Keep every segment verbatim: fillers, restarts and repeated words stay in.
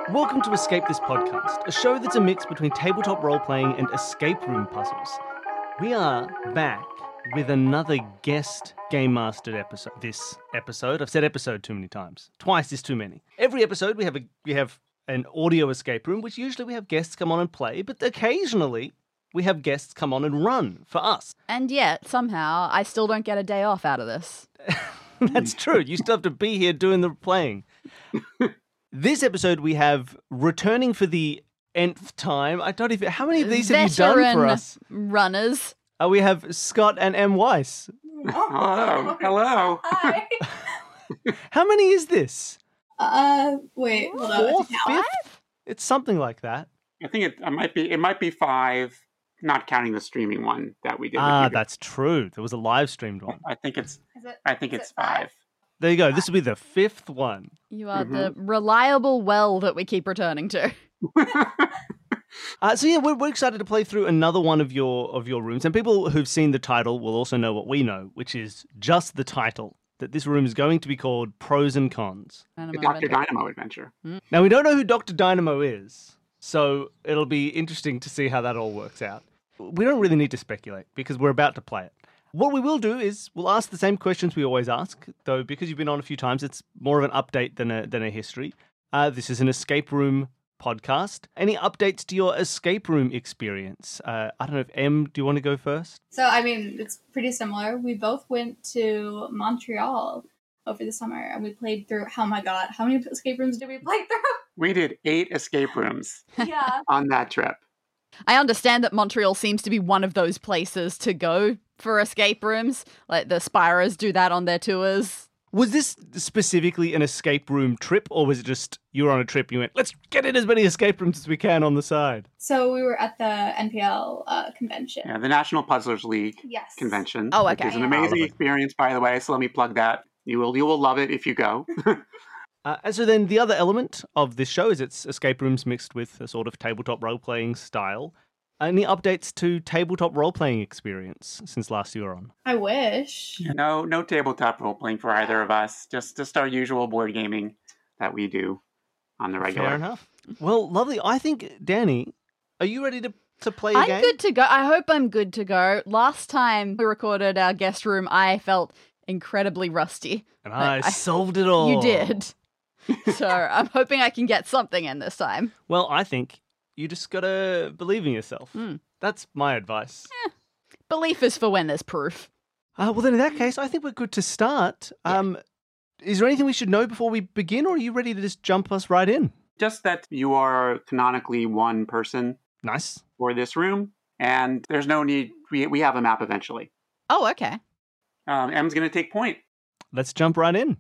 Welcome to Escape This Podcast, a show that's a mix between tabletop role-playing and escape room puzzles. We are back with another guest Game Mastered episode. This episode, I've said episode too many times. Twice is too many. Every episode we have a we have an audio escape room, which usually we have guests come on and play, but occasionally we have guests come on and run for us. And yet, somehow, I still don't get a day off out of this. That's true. You still have to be here doing the playing. This episode we have returning for the nth time. I don't even... How many of these have you done for us? Runners. Uh, we have Scott and M. Weiss. Hello. Hello. Hi. How many is this? Uh, wait, hold on. Fourth, Five? fifth? It's something like that. I think it, it might be it might be five, not counting the streaming one that we did. Ah, with you. that's true. There was a live streamed one. I think it's Is it, I think is it's it five? five. There you go. This will be the fifth one. You are Mhm. the reliable well that we keep returning to. Uh, so yeah, we're, we're excited to play through another one of your of your rooms, and people who've seen the title will also know what we know, which is just the title. That this room is going to be called Pros and Cons. The Doctor Dynamo adventure. Now we don't know who Doctor Dynamo is, so it'll be interesting to see how that all works out. We don't really need to speculate because we're about to play it. What we will do is we'll ask the same questions we always ask, though because you've been on a few times, it's more of an update than a than a history. Uh, this is an escape room podcast. Any updates to your escape room experience? Uh, I don't know if M, do you want to go first? So, I mean, it's pretty similar. We both went to Montreal over the summer, and we played through, oh my god, how many escape rooms did we play through? We did eight escape rooms Yeah. on that trip. I understand that Montreal seems to be one of those places to go for escape rooms. Like the Spirers do that on their tours. Was this specifically an escape room trip, or was it just you were on a trip and you went, let's get in as many escape rooms as we can on the side? So, we were at the N P L uh, convention. Yeah, the National Puzzlers League Yes. convention. Oh, Which okay. is an Yeah. amazing experience, by the way. So let me plug that. You will you will love it if you go. Uh, and so then the other element of this show is it's escape rooms mixed with a sort of tabletop role-playing style. Any updates to tabletop role-playing experience since last you were on? I wish. no no tabletop role playing for either of us. Just just our usual board gaming that we do on the regular. Fair enough. Well, lovely. I think, Danny, are you ready to, to play a I'm game? good to go. I hope I'm good to go. Last time we recorded our guest room, I felt incredibly rusty. And I, I- solved it all. You did. So I'm hoping I can get something in this time. Well, I think you just got to believe in yourself. Mm. That's my advice. Belief is for when there's proof. Uh, well, then in that case, I think we're good to start. Yeah. Um, is there anything we should know before we begin, or are you ready to just jump us right in? Just that you are canonically one person Nice. for this room, and there's no need. We we have a map eventually. Oh, okay. Um, M's going to take point. Let's jump right in.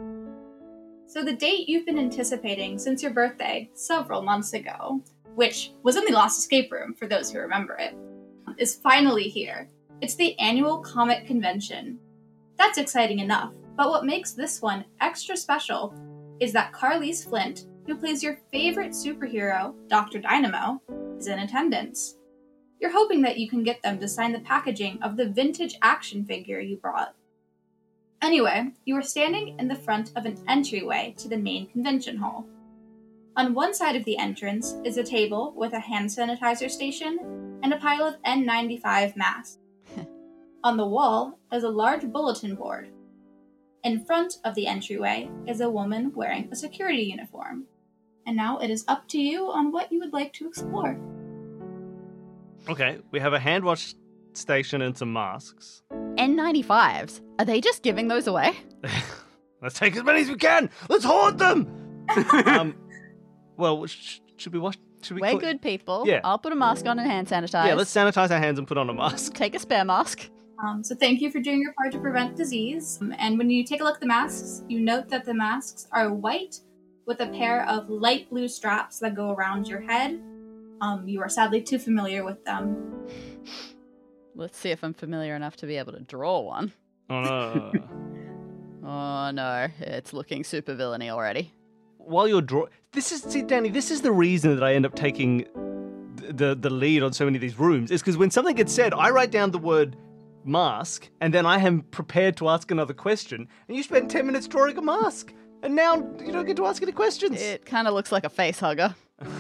So, the date you've been anticipating since your birthday, several months ago, which was in the Lost Escape Room, for those who remember it, is finally here. It's the annual Comet Convention. That's exciting enough, but what makes this one extra special is that Carlise Flint, who plays your favorite superhero, Doctor Dynamo, is in attendance. You're hoping that you can get them to sign the packaging of the vintage action figure you brought. Anyway, you are standing in the front of an entryway to the main convention hall. On one side of the entrance is a table with a hand sanitizer station and a pile of N ninety-five masks. On the wall is a large bulletin board. In front of the entryway is a woman wearing a security uniform. And now it is up to you on what you would like to explore. Okay, we have a hand wash station and some masks. N ninety-fives. Are they just giving those away? Let's take as many as we can. Let's hoard them. um, well, sh- should we wash? Should we? We're call- good people. Yeah. I'll put a mask on and hand sanitize. Yeah, let's sanitize our hands and put on a mask. take a spare mask. Um, so thank you for doing your part to prevent disease. Um, and when you take a look at the masks, you note that the masks are white with a pair of light blue straps that go around your head. Um, you are sadly too familiar with them. Let's see if I'm familiar enough to be able to draw one. Oh no. Oh no, it's looking super villainy already. While you're draw, this is see, Danny. This is the reason that I end up taking th- the the lead on so many of these rooms. Is because when something gets said, I write down the word mask, and then I am prepared to ask another question, and you spend ten minutes drawing a mask. And now you don't get to ask any questions. It kind of looks like a face hugger.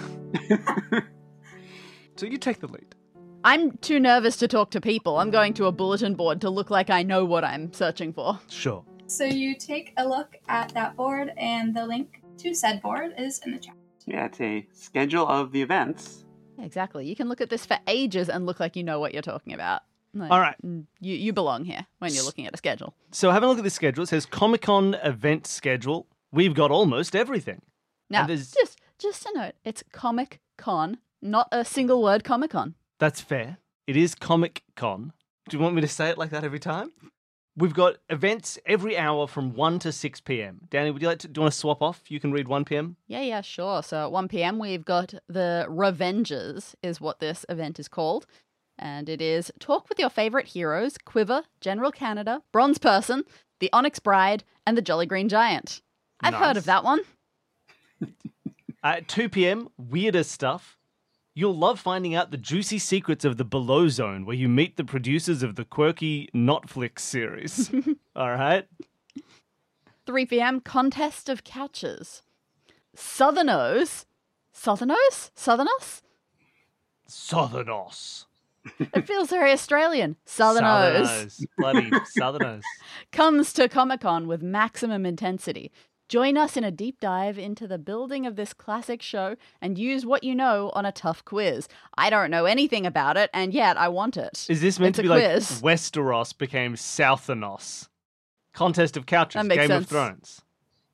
So you take the lead. I'm too nervous to talk to people. I'm going to a bulletin board to look like I know what I'm searching for. Sure. So you take a look at that board, and the link to said board is in the chat. Yeah, it's a schedule of the events. Exactly. You can look at this for ages and look like you know what you're talking about. Like, All right. mm, You, you belong here when you're looking at a schedule. So having a look at the schedule, it says Comic-Con event schedule. We've got almost everything. Now, And there's- just, just a note, it's Comic Con, not a single word Comic Con. That's fair. It is Comic-Con. Do you want me to say it like that every time? We've got events every hour from one to six p.m. Danny, would you like to, do you want to swap off? You can read one p.m. Yeah, yeah, sure. So at one p.m. we've got the Revengers is what this event is called. And it is talk with your favorite heroes, Quiver, General Canada, Bronze Person, the Onyx Bride, and the Jolly Green Giant. I've heard Nice. of that one. At two p.m., weirder stuff. You'll love finding out the juicy secrets of the Below Zone, where you meet the producers of the quirky Notflix series. All right? three p.m. Contest of Couches. Southerners. Southerners? Southerners? Southernos. It feels very Australian. Southerners. Southerners. Bloody Southerners. Comes to Comic-Con with maximum intensity. Join us in a deep dive into the building of this classic show and use what you know on a tough quiz. I don't know anything about it, and yet I want it. Is this meant It's to a be quiz. like Westeros became Southernos? Contest of Couches, That makes Game sense. of Thrones.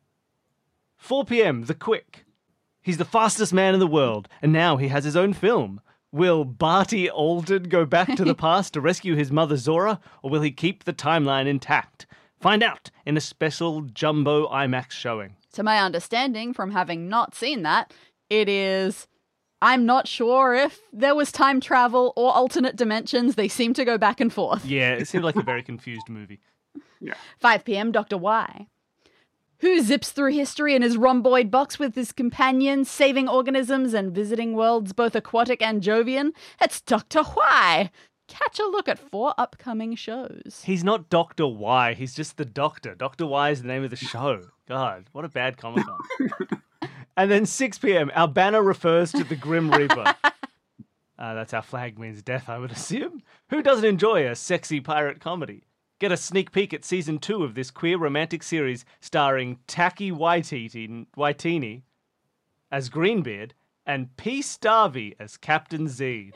four p.m., The Quick. He's the fastest man in the world, and now he has his own film. Will Barty Alden go back to the past to rescue his mother Zora, or will he keep the timeline intact? Find out in a special jumbo IMAX showing. To my understanding, from having not seen that, it is... I'm not sure if there was time travel or alternate dimensions. They seem to go back and forth. Yeah, it seemed like a very confused movie. five p.m. Doctor Y. Who zips through history in his rhomboid box with his companions, saving organisms and visiting worlds both aquatic and Jovian? It's Doctor Y. Catch a look at four upcoming shows. He's not Doctor Y, he's just the Doctor. Doctor Y is the name of the show. God, what a bad Comic-Con. And then six p.m, our banner refers to the Grim Reaper. Uh, that's our flag means death, I would assume. Who doesn't enjoy a sexy pirate comedy? Get a sneak peek at season two of this queer romantic series starring Tacky Waititi, Waitini as Greenbeard and P. Starvey as Captain Z.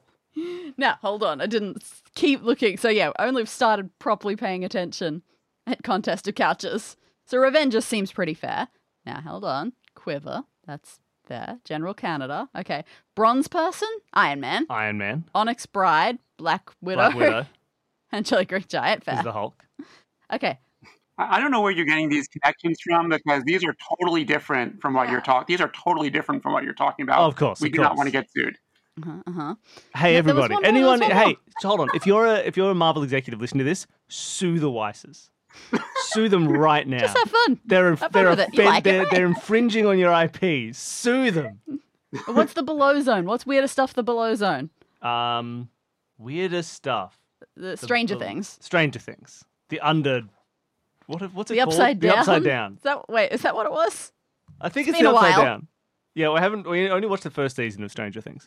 Now, hold on. I didn't s- keep looking. So, yeah, I only started properly paying attention at Contest of Couches. So, Revenger seems pretty fair. Now, hold on. Quiver. That's fair. General Canada. Okay. Bronze Person. Iron Man. Iron Man Onyx Bride. Black Widow. Black Widow And Jolly Green Giant. Fair. is the Hulk. Okay. I I don't know where you're getting these connections from because these are totally different from what you're talking. These are totally different from what you're talking about. Oh, of course, we of do not course. want to get sued. Uh-huh, uh-huh. Hey Yeah, there was everybody! one more, Anyone? there was one Hey, so hold on. If you're a if you're a Marvel executive listening to this, sue the Weisses. Sue them right now. Just have fun. They're Have fun they're, with it. You offen- like it, they're, right? they're infringing on your I P. Sue them. What's the below zone? What's weirder stuff the below zone? Um, weirder stuff. The The Stranger bel- Things. Stranger Things. The under. What what's it The called? upside The down. upside down. Is that wait? Is that what it was? I think It's it's, been the a upside while. down. Yeah, we haven't. We only watched the first season of Stranger Things.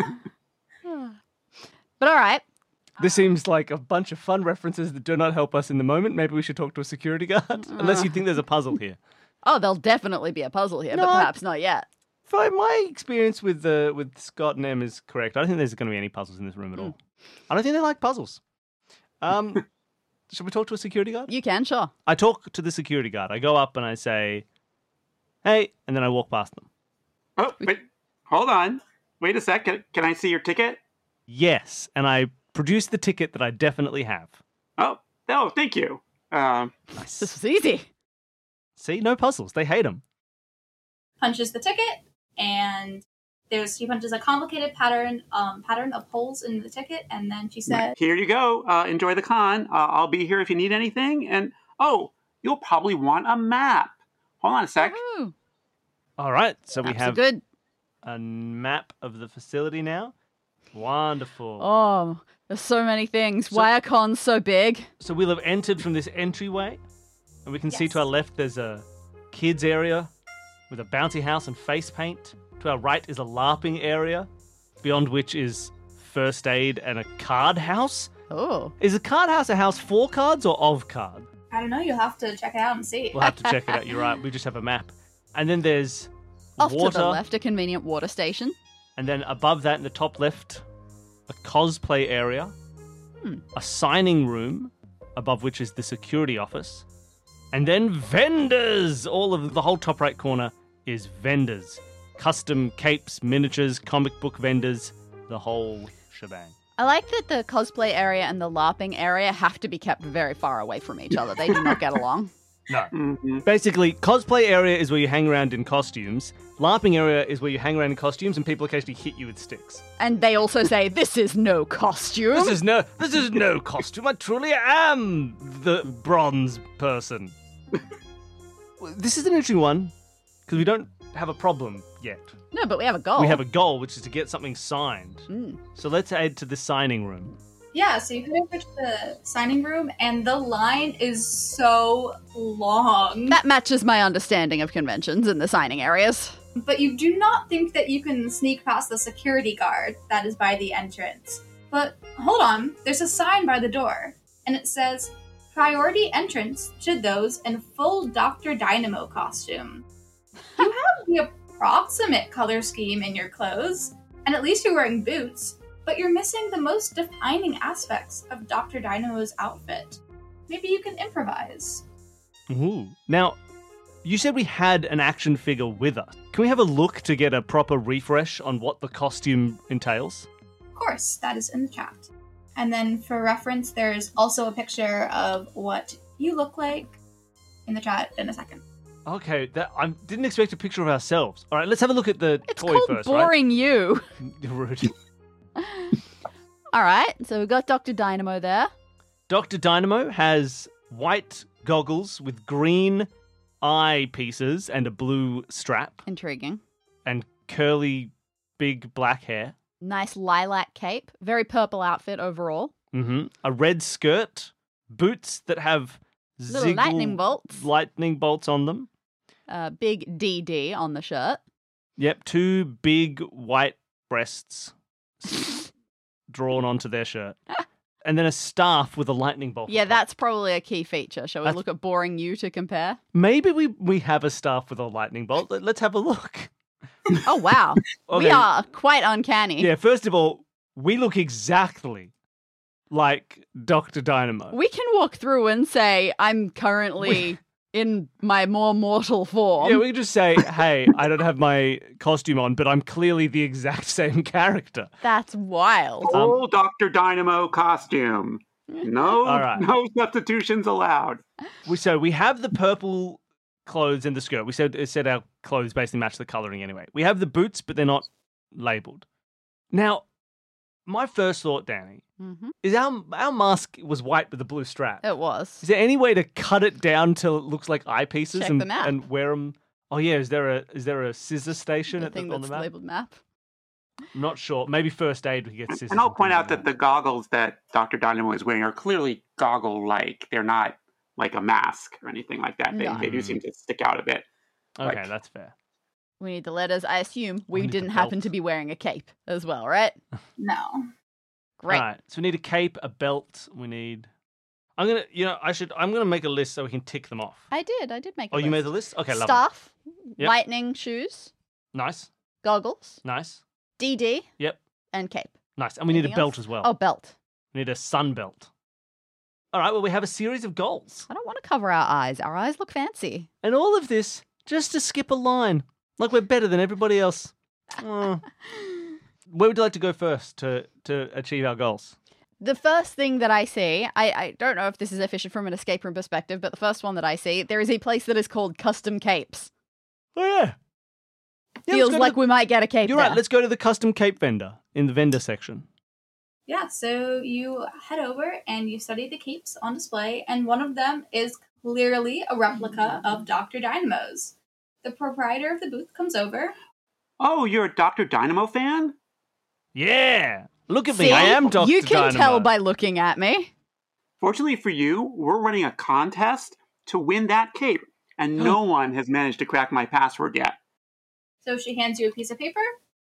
But all right. This seems like a bunch of fun references that do not help us in the moment. Maybe we should talk to a security guard, unless you think there's a puzzle here. Oh, there'll definitely be a puzzle here, No, but I- perhaps not yet. For my experience with the with Scott and Em is correct. I don't think there's going to be any puzzles in this room at all. I don't think they like puzzles. Um, should we talk to a security guard? You can, sure. I talk to the security guard. I go up and I say, "Hey," and then I walk past them. Oh, wait, hold on. Wait a sec. Can, can I see your ticket? Yes, and I produce the ticket that I definitely have. Oh, oh, thank you. Um, This was easy. See, no puzzles. They hate them. Punches the ticket, and there's he punches a complicated pattern um, pattern of holes in the ticket, and then she said, here you go. Uh, enjoy the con. Uh, I'll be here if you need anything. And oh, you'll probably want a map. Hold on a sec. Ooh, All right, so we maps are have good. a map of the facility now. Wonderful. Oh, there's so many things. So- Why are cons so big? So we'll have entered from this entryway, and we can see to Yes. our left there's a kids area with a bouncy house and face paint. To our right is a LARPing area, beyond which is first aid and a card house. Oh. Is a card house a house for cards or of cards? I don't know. You'll have to check it out and see. We'll have to check it out. You're right. We just have a map. And then there's Off water. to the left, a convenient water station. And then above that, in the top left, a cosplay area, Hmm. a signing room, above which is the security office, and then vendors. All of the whole top right corner is vendors. Custom capes, miniatures, comic book vendors, the whole shebang. I like that the cosplay area and the LARPing area have to be kept very far away from each other. They do not get along. No. Mm-hmm. Basically, cosplay area is where you hang around in costumes. LARPing area is where you hang around in costumes and people occasionally hit you with sticks. And they also say, this is no costume. This is no this is no costume. I truly am the bronze person. This is an interesting one, because we don't have a problem yet. No, but we have a goal. We have a goal, which is to get something signed. Mm. So let's head to the signing room. Yeah, so you head over to the signing room, and the line is so long. That matches my understanding of conventions in the signing areas. But you do not think that you can sneak past the security guard that is by the entrance. But hold on, there's a sign by the door, and it says, priority entrance to those in full Doctor Dynamo costume. You have the approximate color scheme in your clothes, and at least you're wearing boots, but you're missing the most defining aspects of Doctor Dynamo's outfit. Maybe you can improvise. Ooh. Now, you said we had an action figure with us. Can we have a look to get a proper refresh on what the costume entails? Of course, that is in the chat. And then for reference, there's also a picture of what you look like in the chat in a second. Okay, that I didn't expect a picture of ourselves. All right, let's have a look at the It's toy called first, boring you. right? Rude. All right, so we've got Doctor Dynamo there. Doctor Dynamo has white goggles with green eye pieces and a blue strap Intriguing. and curly, big black hair. Nice lilac cape. Very purple outfit overall. Mm-hmm. A red skirt, boots that have Little ziggle lightning bolts. lightning bolts on them. Uh, big D D on the shirt. Yep, two big white breasts drawn onto their shirt. And then a staff with a lightning bolt. Yeah, that's probably a key feature. Shall we That's- look at boring you to compare? Maybe we, we have a staff with a lightning bolt. Let- Let's have a look. Oh, wow. Okay. We are quite uncanny. Yeah, first of all, we look exactly like Doctor Dynamo. We can walk through and say, I'm currently in my more mortal form. Yeah, we can just say, hey, I don't have my costume on, but I'm clearly the exact same character. That's wild. Full Doctor Dynamo costume. No, All right. no substitutions allowed. We So we have the purple clothes and the skirt. We said, it said our clothes basically match the colouring anyway. We have the boots, but they're not labelled. Now, my first thought, Danny, hmm is our, our mask was white with a blue strap. It was. Is there any way to cut it down till it looks like eyepieces Check and, the map. and wear them? Oh yeah, is there a is there a scissor station The at the, thing on the that's map? labeled map. I'm not sure. Maybe first aid we could get scissors. And I'll things point like out that the goggles that Doctor Dynamo is wearing are clearly goggle-like. They're not like a mask or anything like that. They, No. they do seem to stick out a bit. Okay, like- that's fair. We need the letters. I assume we need the didn't happen belt. to be wearing a cape as well, right? No. Great. All right, so we need a cape, a belt. We need. I'm gonna, you know, I should. I'm gonna make a list so we can tick them off. I did. I did make a Oh, list. you made the list? Okay, lovely. Staff, Yep. lightning shoes, Nice, goggles, nice. D D, Yep, and cape. nice. And we need a Anything belt else? as well. Oh, belt. We need a sun belt. All right. Well, we have a series of goals, I don't want to cover our eyes. Our eyes look fancy. and all of this just to skip a line, like we're better than everybody else. Oh. Where would you like to go first to to achieve our goals? The first thing that I see, I, I don't know if this is efficient from an escape room perspective, but the first one that I see, there is a place that is called Custom Capes. Oh yeah. Yeah, let's Feels go to like the- we might get a cape You're there. right. Let's go to the custom cape vendor in the vendor section. Yeah, so you head over and you study the capes on display, and one of them is clearly a replica of Doctor Dynamo's. The proprietor of the booth comes over. Oh, you're a Doctor Dynamo fan? Yeah. Look at See? me. I am Doctor You can Dynamo. tell by looking at me. Fortunately for you, we're running a contest to win that cape. and no one has managed to crack my password yet. So she hands you a piece of paper,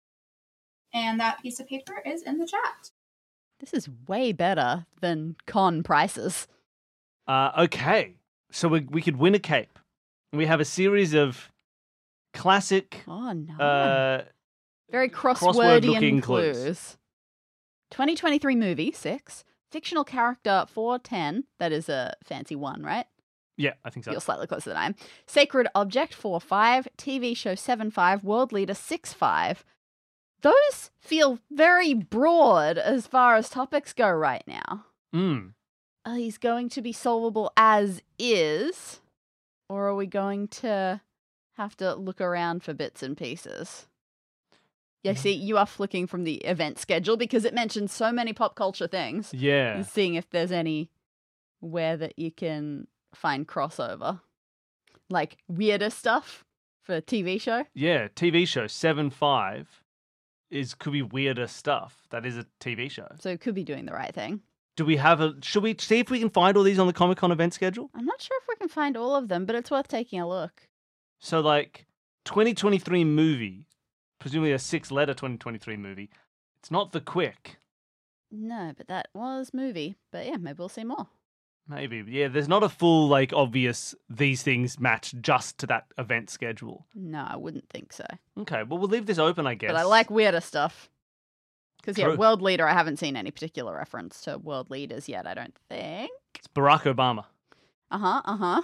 and that piece of paper is in the chat. This is way better than con prices. Uh, okay, so we we could win a cape. We have a series of classic, Oh, no. uh, Very crossword-looking crosswordy clues. clues. twenty twenty-three movie, six. Fictional character, four ten. That is a fancy one, right? yeah, I think so. You're slightly closer than I am. Sacred object, four five. T V show, seven five. World leader, six five. Those feel very broad as far as topics go right now. Mm. Are these going to be solvable as is? Or are we going to have to look around for bits and pieces? Yeah, see, you are flicking from the event schedule because it mentions so many pop culture things. Yeah. And seeing if there's any where that you can find crossover. Like weirder stuff for a T V show. Yeah, T V show seven five is could be weirder stuff. That is a T V show. So it could be doing the right thing. Do we have a? Should we see if we can find all these on the Comic Con event schedule? I'm not sure if we can find all of them, but it's worth taking a look. So like twenty twenty-three movie, presumably a six-letter twenty twenty-three movie. It's not The Quick. No, but that was movie. But yeah, maybe we'll see more. Maybe. Yeah, there's not a full like obvious these things match just to that event schedule. No, I wouldn't think so. Okay, well we'll leave this open, I guess. But I like weirder stuff. Because, yeah, True. world leader, I haven't seen any particular reference to world leaders yet, I don't think. It's Barack Obama. Uh-huh, uh-huh.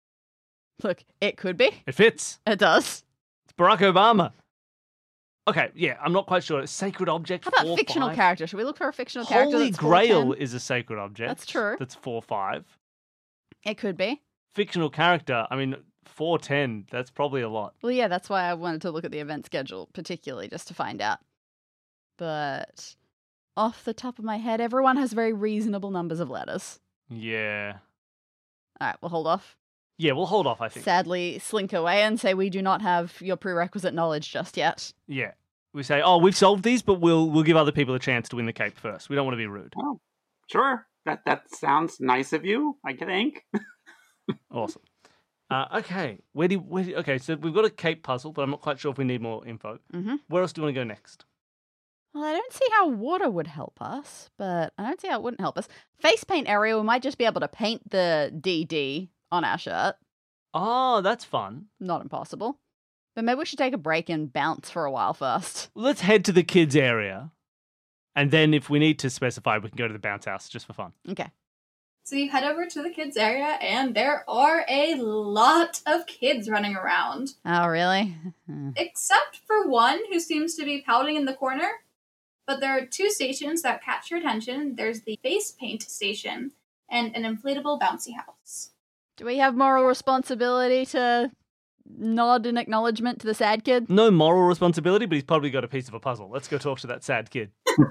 Look, it could be. It fits. It does. It's Barack Obama. Okay, yeah, I'm not quite sure. Sacred object. How about four, fictional five. character? Should we look for a fictional character Holy that's Grail four ten? is a sacred object. That's true. That's four five. It could be. Fictional character. I mean, four ten. That's probably a lot. Well, yeah, that's why I wanted to look at the event schedule, particularly, just to find out. But off the top of my head, everyone has very reasonable numbers of letters. Yeah. All right, we'll hold off. Yeah, we'll hold off. I think. Sadly, slink away and say we do not have your prerequisite knowledge just yet. Yeah. We say, oh, we've solved these, but we'll we'll give other people a chance to win the cape first. We don't want to be rude. Oh, sure. That that sounds nice of you, I think. Awesome. Uh, okay. Where do, where do okay? So we've got a cape puzzle, but I'm not quite sure if we need more info. Mm-hmm. Where else do you want to go next? Well, I don't see how water would help us, but I don't see how it wouldn't help us. Face paint area, we might just be able to paint the D D on our shirt. Oh, that's fun. Not impossible. But maybe we should take a break and bounce for a while first. Let's head to the kids area, and then if we need to specify, we can go to the bounce house just for fun. Okay. So you head over to the kids area, and there are a lot of kids running around. Oh, really? Except for one who seems to be pouting in the corner. But there are two stations that catch your attention. There's the face paint station and an inflatable bouncy house. Do we have moral responsibility to nod in acknowledgement to the sad kid? No moral responsibility, but he's probably got a piece of a puzzle. Let's go talk to that sad kid.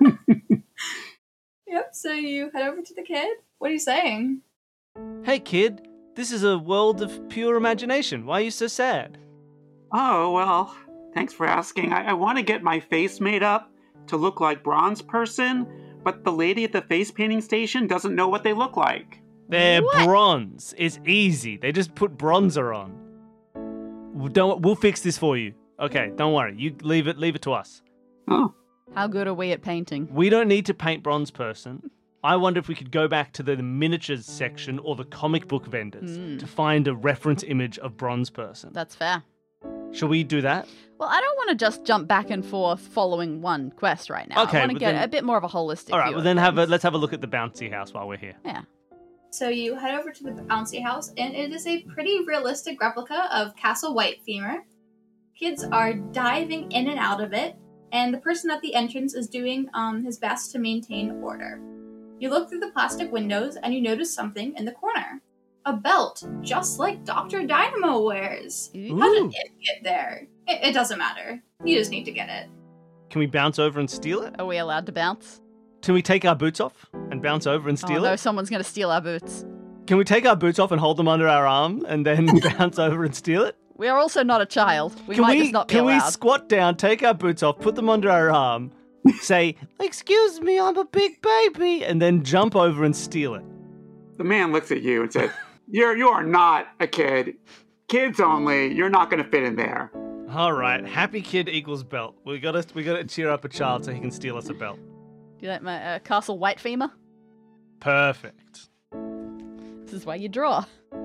Yep, so you head over to the kid. What are you saying? Hey, kid. This is a world of pure imagination. Why are you so sad? Oh, well, thanks for asking. I, I want to get my face made up to look like Bronze Person, but the lady at the face painting station doesn't know what they look like. They're What? bronze. It's easy. They just put bronzer on. We'll- Don't. We'll fix this for you. Okay, don't worry. You leave it. Leave it to us. Oh, How good are we at painting? We don't need to paint Bronze Person. I wonder if we could go back to the miniatures section or the comic book vendors Mm. to find a reference image of Bronze Person. That's fair. Shall we do that? Well, I don't want to just jump back and forth following one quest right now. Okay, I want to but get then- a bit more of a holistic All right. view Well, of then have a things. let's have a look at the bouncy house while we're here. Yeah. So you head over to the bouncy house, and it is a pretty realistic replica of Castle White Femur. Kids are diving in and out of it, and the person at the entrance is doing um, his best to maintain order. You look through the plastic windows, and you notice something in the corner. A belt, just like Doctor Dynamo wears. Ooh. How did Ooh. it get there? It, it doesn't matter. You just need to get it. Can we bounce over and steal it? Are we allowed to bounce? Can we take our boots off and bounce over and steal oh, no, it? someone's going to steal our boots. Can we take our boots off and hold them under our arm and then bounce over and steal it? We are also not a child. We can might we just not be can we allowed. squat down, take our boots off, put them under our arm, say, "Excuse me, I'm a big baby," and then jump over and steal it? the man looks at you and says, You're you are not a kid. Kids only. You're not going to fit in there. All right, happy kid equals belt. We gotta we gotta cheer up a child so he can steal us a belt. Do you like my uh, Castle White Femur? Perfect. This is why you draw.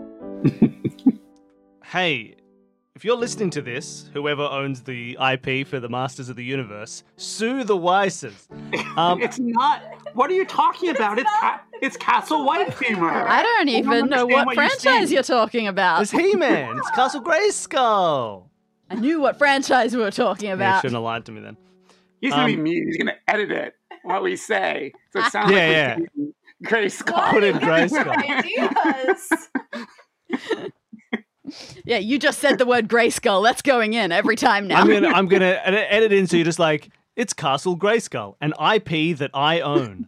Hey, if you're listening to this, whoever owns the I P for the Masters of the Universe, sue the Weisses. Um, It's not. What are you talking about? It's ca- it's Castle White Femur. I don't even know understand what, what you're franchise saying. you're talking about. it's He-Man. It's Castle Grayskull. I knew what franchise we were talking Yeah, you about. shouldn't have lied to me then. He's gonna be Um, mean. He's gonna edit it what we say, so it sounds Yeah, like yeah. Grayskull. Put in Why do you Grayskull. get ideas? Yeah, you just said the word Grayskull. That's going in every time now. I'm gonna I'm gonna ed- edit in so you're just like, it's Castle Grayskull, an I P that I own.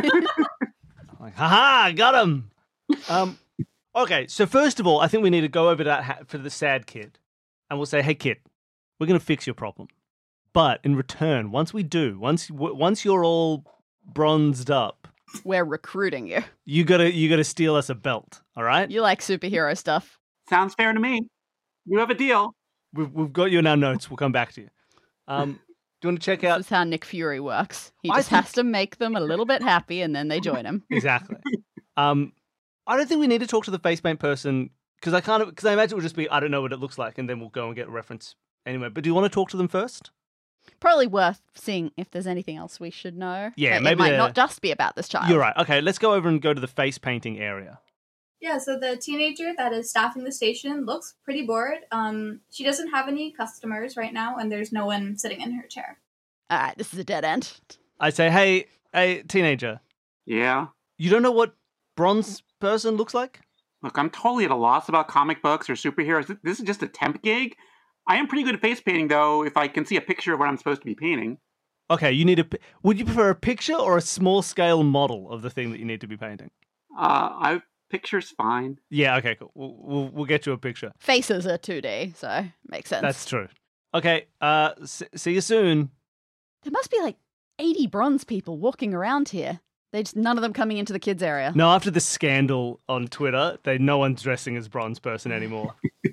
Like, haha, got him. Um, okay, so first of all, I think we need to go over that ha- for the sad kid, and we'll say, hey kid, we're gonna fix your problem, but in return, once we do, once w- once you're all bronzed up, We're recruiting you. you gotta you gotta steal us a belt. All right, You like superhero stuff. Sounds fair to me. You have a deal. we've we've got you in our notes. We'll come back to you. Um, do you want to check out This is how Nick Fury works. He I just think- has to make them a little bit happy and then they join him. Exactly. um, I don't think we need to talk to the face paint person because I kind of because I imagine it would just be I don't know what it looks like, and then we'll go and get a reference anyway. But do you want to talk to them first? Probably worth seeing if there's anything else we should know. Yeah, It- maybe it might they're- not just be about this child. You're right. Okay, let's go over and go to the face painting area. Yeah, so the teenager that is staffing the station looks pretty bored. Um, she doesn't have any customers right now, and there's no one sitting in her chair. All right, this is a dead end. I say, hey, hey, teenager, Yeah. you don't know what bronze person looks like? Look, I'm totally at a loss about comic books or superheroes. This is just a temp gig. I am pretty good at face painting, though, if I can see a picture of what I'm supposed to be painting. Okay, you need a. pi- Would you prefer a picture or a small scale model of the thing that you need to be painting? Uh, I picture's fine. Yeah. Okay. Cool. We'll we'll, we'll get you a picture. Faces are two D, so makes sense. That's true. Okay. Uh, s- see you soon. There must be like eighty bronze people walking around here. They just none of them coming into the kids area. No, after the scandal on Twitter, they no one's dressing as bronze person anymore.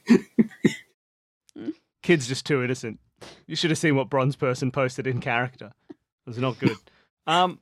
Kid's just too innocent. You should have seen what bronze person posted in character. It was not good. Um.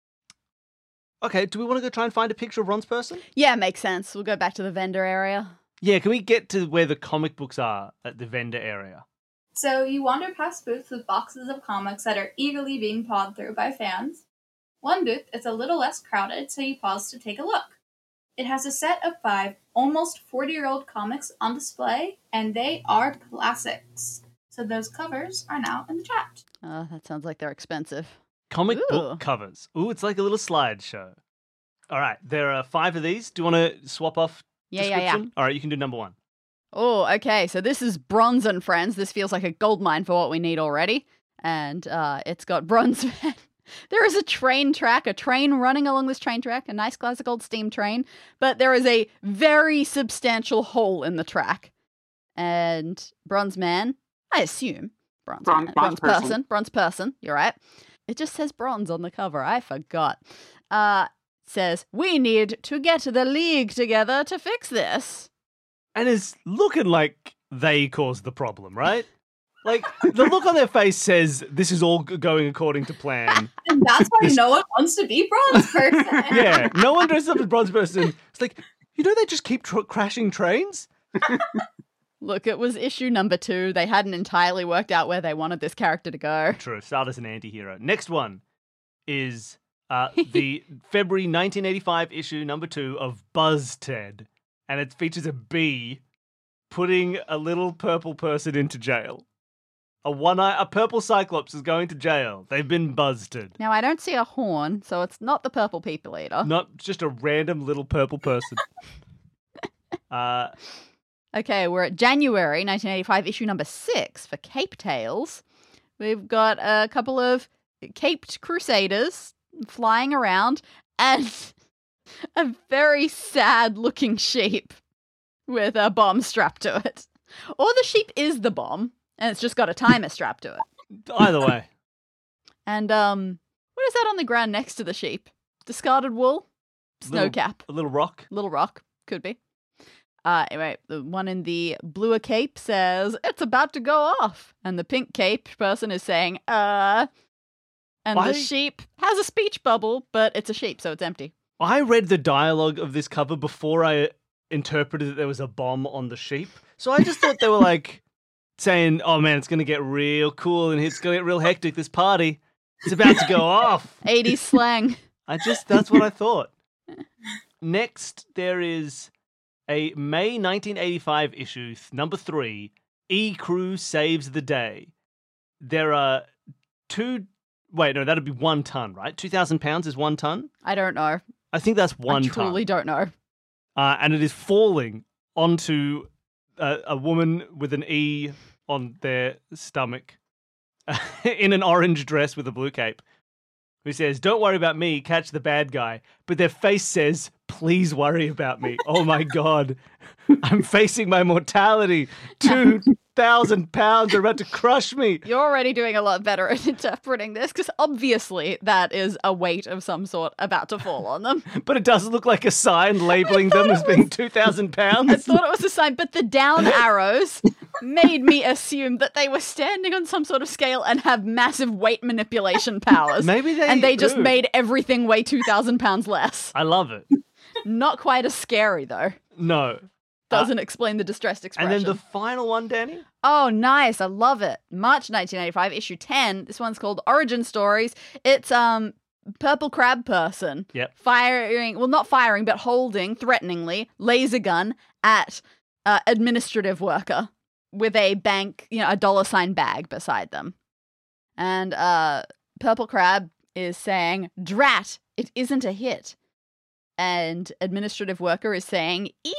Okay, do we want to go try and find a picture of bronze person? Yeah, makes sense. We'll go back to the vendor area. Yeah, can we get to where the comic books are at the vendor area? So you wander past booths with boxes of comics that are eagerly being pawed through by fans. One booth is a little less crowded, so you pause to take a look. It has a set of five almost forty-year-old comics on display, and they are classics. So those covers are now in the chat. Oh, that sounds like they're expensive. Comic Ooh. book covers. Ooh, it's like a little slideshow. All right, there are five of these. Do you want to swap off Yeah, yeah, description? yeah. All right, you can do number one. Oh, okay. So this is Bronze and Friends. This feels like a goldmine for what we need already. And uh, it's got Bronze Man. There is a train track, a train running along this train track, a nice classic old steam train, but there is a very substantial hole in the track. And Bronze Man, I assume, Bronze, Bron- man, bronze bronze person. person, Bronze person, you're right. It just says bronze on the cover. I forgot. Uh, says, we need to get the league together to fix this. And it's looking like they caused the problem, right? Like, the look on their face says this is all g- going according to plan. And that's why no one wants to be bronze person. Yeah, no one dresses up as bronze person. It's like, you know, they just keep tr- crashing trains? Look, it was issue number two. They hadn't entirely worked out where they wanted this character to go. True, start as an anti-hero. Next one is uh, the February nineteen eighty-five issue number two of Buzz Ted. And it features a bee putting a little purple person into jail. A one-eye, a purple cyclops is going to jail. They've been buzzed. Now, I don't see a horn, so it's not the Purple People Eater. Not just a random little purple person. uh, Okay, we're at January nineteen eighty-five, issue number six for Cape Tales. We've got a couple of caped crusaders flying around and a very sad-looking sheep with a bomb strapped to it. Or the sheep is the bomb, and it's just got a timer strapped to it. either way. And, um, what is that on the ground next to the sheep? Discarded wool? Little- Snowcap. A little rock. Little rock. Could be. Uh, anyway, the one in the bluer cape says, it's about to go off. And the pink cape person is saying, uh. And Why- the sheep has a speech bubble, but it's a sheep, so it's empty. I read the dialogue of this cover before I interpreted that there was a bomb on the sheep. So I just thought they were like saying, oh man, it's going to get real cool and it's going to get real hectic, this party. It's about to go off. eighties slang. I just, that's what I thought. Next, there is a May nineteen eighty-five issue, th- number three, E-Crew Saves the Day. There are two, wait, no, that'd be one ton, right? two thousand pounds is one ton? I don't know. I think that's one I ton. truly don't know. Uh, and it is falling onto a, a woman with an E on their stomach in an orange dress with a blue cape, who says, don't worry about me, catch the bad guy. But their face says, please worry about me. Oh my God. I'm facing my mortality. Two thousand pounds are about to crush me. You're already doing a lot better at interpreting this, because obviously that is a weight of some sort about to fall on them. But it does look like a sign labeling them as being two thousand pounds. I thought it was a sign, but the down arrows made me assume that they were standing on some sort of scale and have massive weight manipulation powers. Maybe they And they just do. made everything weigh two thousand pounds less. I love it. Not quite as scary, though. No. Doesn't explain the distressed expression. And then the final one, Danny? Oh, nice. I love it. March nineteen eighty-five, issue ten. This one's called Origin Stories. It's um Purple Crab person. Yep. Firing, well, not firing, but holding, threateningly, laser gun at uh, administrative worker with a bank, you know, a dollar sign bag beside them. And uh, Purple Crab is saying, drat, it isn't a hit. And administrative worker is saying, eee.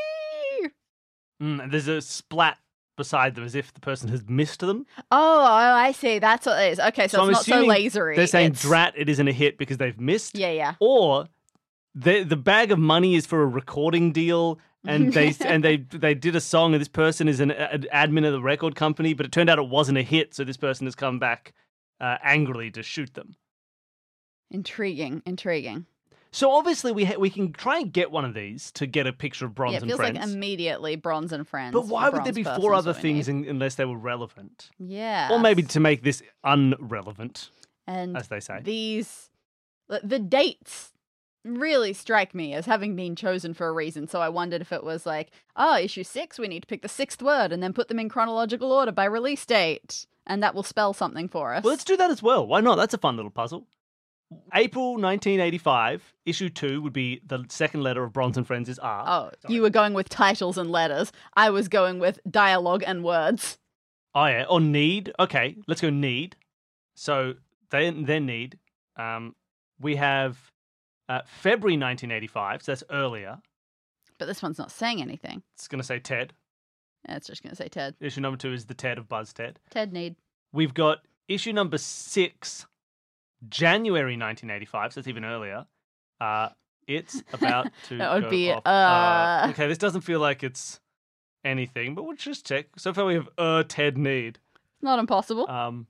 Mm, and there's a splat beside them as if the person has missed them. Oh, oh, I see. That's what it is. Okay, so, So I'm it's not so assuming lasery. They're saying It's- drat, it isn't a hit because they've missed. Yeah, yeah. Or the the bag of money is for a recording deal, and they and they they did a song, and this person is an, an admin of the record company, but it turned out it wasn't a hit, so this person has come back uh, angrily to shoot them. Intriguing, intriguing. So obviously we ha- we can try and get one of these to get a picture of Bronze yeah, it and feels Friends. like immediately Bronze and Friends. But why the would there bronze be person four is other what we things need. in, unless they were relevant? Yeah. Or maybe to make this unrelevant, and as they say. these, the dates really strike me as having been chosen for a reason. So I wondered if it was like, oh, issue six, we need to pick the sixth word and then put them in chronological order by release date. And that will spell something for us. Well, let's do that as well. Why not? That's a fun little puzzle. April nineteen eighty-five, issue two would be the second letter of Bronze and Friends is R. Oh, you were going with titles and letters. I was going with dialogue and words. Oh, yeah. Or need. Okay, let's go need. So they they need. Um, we have uh, February nineteen eighty-five, so that's earlier. But this one's not saying anything. It's going to say Ted. Yeah, it's just going to say Ted. Issue number two is the Ted of Buzz Ted. Ted need. We've got issue number six, January nineteen eighty-five, so it's even earlier. Uh, it's about to That would go be, off. uh, Okay, this doesn't feel like it's anything, but we'll just check. So far we have uh, Ted need. Not impossible. Um,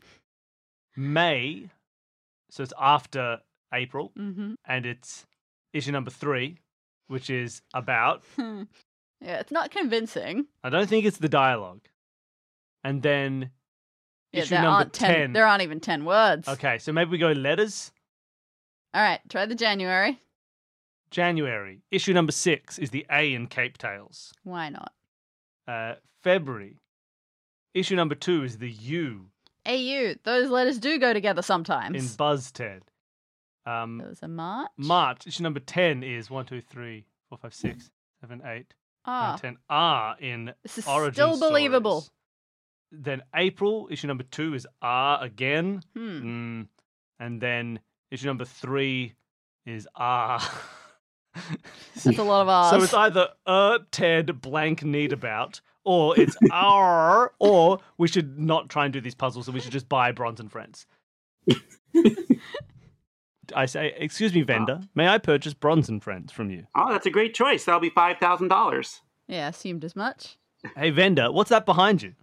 May, so it's after April, mm-hmm. and it's issue number three, which is about. Yeah, it's not convincing. I don't think it's the dialogue. And then Yeah, issue there number aren't ten, ten. There aren't even ten words. Okay, so maybe we go letters. All right, try the January. January. Issue number six is the A in Cape Tales. Why not? Uh, February. Issue number two is the U A U. Those letters do go together in sometimes. Buzz Ted. Um, Those are March. March. Issue number ten is one, two, three, four, five, six, seven, eight, Ah, nine, ten. R in this is Origin still believable. Stories. Then April. Issue number two is R again. Hmm. Mm. And then issue number three is R. That's a lot of R's. So it's either uh Ted blank need about, or it's R, or we should not try and do these puzzles, and we should just buy Bronze and Friends. I say, excuse me, vendor, may I purchase Bronze and Friends from you? Oh, that's a great choice. That'll be five thousand dollars. Yeah, assumed as much. Hey, vendor, what's that behind you?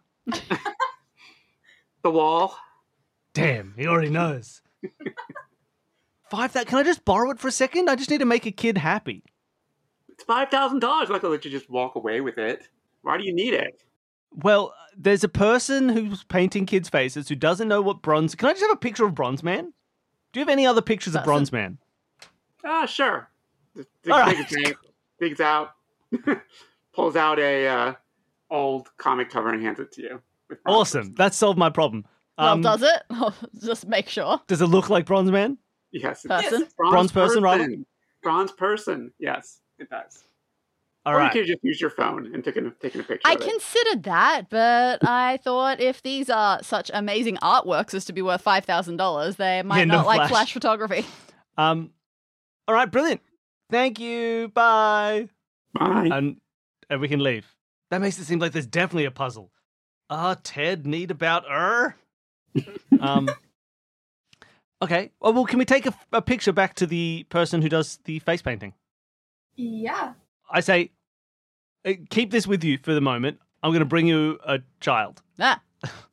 The wall. Damn, he already knows. Five that. Can I just borrow it for a second? I just need to make a kid happy. It's five thousand dollars. I'm not going to let you just walk away with it. Why do you need it? Well, there's a person who's painting kids' faces who doesn't know what bronze... Can I just have a picture of Bronze Man? Do you have any other pictures of Person. Bronze Man? Ah, sure. Dig, All right. digs, out, digs out, pulls out a uh, old comic cover and hands it to you. with bronze Awesome. person. That solved my problem. Well, Um, does it? Just make sure. Does it look like Bronze Man? Yes. It Person? does. Bronze person, rather? Bronze person. Yes, it does. All or right. you could just use your phone and taking a, taking a picture I of it. considered that, but I thought if these are such amazing artworks as to be worth five thousand dollars, they might Yeah, no not like flash. flash photography. Um, all right, brilliant. Thank you. Bye. Bye. And, and we can leave. That makes it seem like there's definitely a puzzle. Ah, Ted, need about er? um. Okay. Well, well, can we take a, a picture back to the person who does the face painting? Yeah. I say, uh, keep this with you for the moment. I'm going to bring you a child. Ah,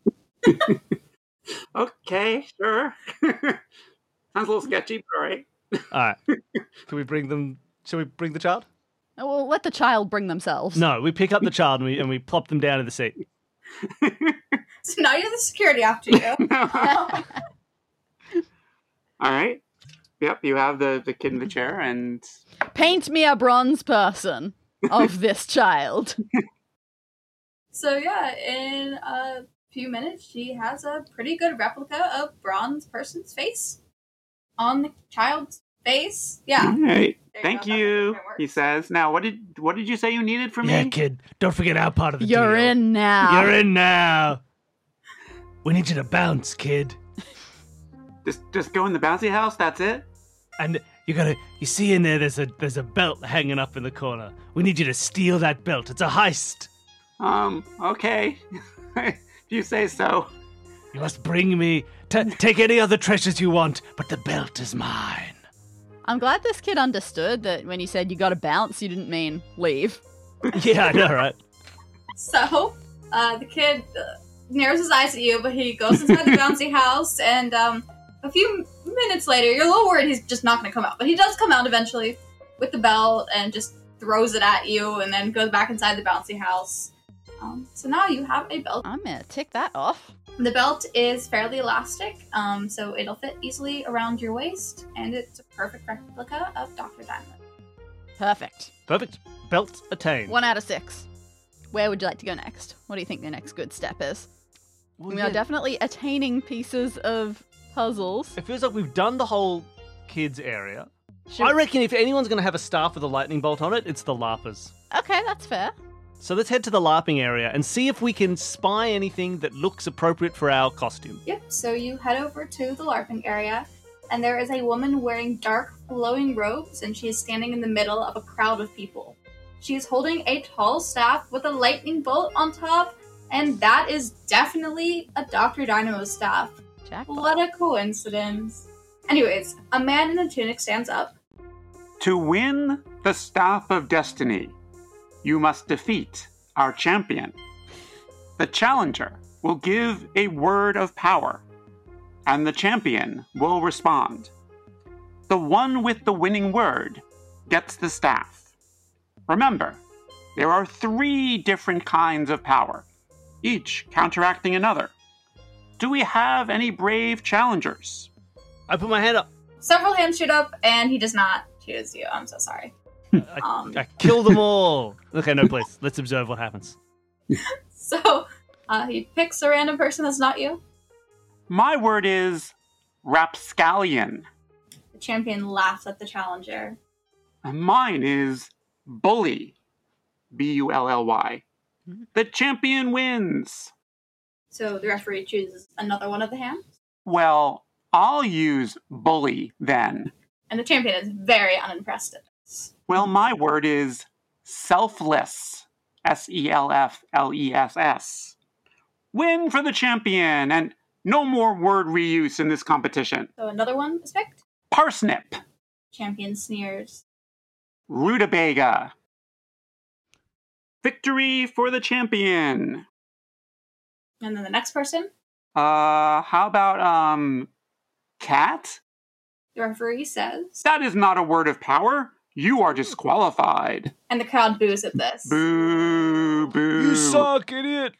Okay, sure. Sounds a little sketchy, but all right. All right. Can we bring them? Shall we bring the child? well, let the child bring themselves. No, we pick up the child and we and we plop them down in the seat. So now you're the security after you. All right. Yep, you have the, the kid in the chair, and Paint me a bronze person of this child. So yeah, in a few minutes, she has a pretty good replica of bronze person's face on the child's face. Yeah. all right. There Thank go. That's you, how it he works. says. Now, what did what did you say you needed from Yeah, me? kid. Don't forget our part of the You're deal. in now. You're in now. We need you to bounce, kid. Just just go in the bouncy house. That's it. And you gotta, you see in there, there's a there's a belt hanging up in the corner. We need you to steal that belt. It's a heist. Um. Okay. If you say so. You must bring me. T- take any other treasures you want, but the belt is mine. I'm glad this kid understood that when you said you gotta bounce, you didn't mean leave. Yeah, I know, right? So, uh, the kid uh, narrows his eyes at you, but he goes inside the bouncy house, and um, a few minutes later, you're a little worried he's just not going to come out. But he does come out eventually with the belt and just throws it at you, and then goes back inside the bouncy house. Um, so now you have a belt. I'm gonna tick that off. The belt is fairly elastic, um, so it'll fit easily around your waist, and it's a perfect replica of Doctor Diamond. Perfect. Perfect. Belt attained. One out of six. Where would you like to go next? What do you think the next good step is? Well, We yeah, are definitely attaining pieces of puzzles. It feels like we've done the whole kids area. Should- I reckon if anyone's going to have a staff with a lightning bolt on it, it's the LARPers. Okay, that's fair. So let's head to the LARPing area and see if we can spy anything that looks appropriate for our costume. Yep, so you head over to the LARPing area, and there is a woman wearing dark, flowing robes, and she is standing in the middle of a crowd of people. She is holding a tall staff with a lightning bolt on top, and that is definitely a Doctor Dynamo staff. Jackpot. What a coincidence. Anyways, a man in a tunic stands up. To win the Staff of Destiny, you must defeat our champion. The challenger will give a word of power, and the champion will respond. The one with the winning word gets the staff. Remember, there are three different kinds of power, each counteracting another. Do we have any brave challengers? I put my hand up. Several hands shoot up, and he does not choose you. I'm so sorry. I, Um, I kill them all. Okay, no, please. Let's observe what happens. So, uh, he picks a random person that's not you. My word is rapscallion. The champion laughs at the challenger. And mine is bully. B U L L Y. The champion wins. So the referee chooses another one of the hands. Well, I'll use bully then. And the champion is very unimpressed at this. Well, my word is selfless. S E L F L E S S. Win for the champion, and no more word reuse in this competition. So another one is picked. Parsnip. Champion sneers. Rutabaga. Victory for the champion. And then the next person, Uh, how about, um, cat? the referee says, That is not a word of power. You are disqualified. And the crowd boos at this. Boo, boo. You suck, idiot.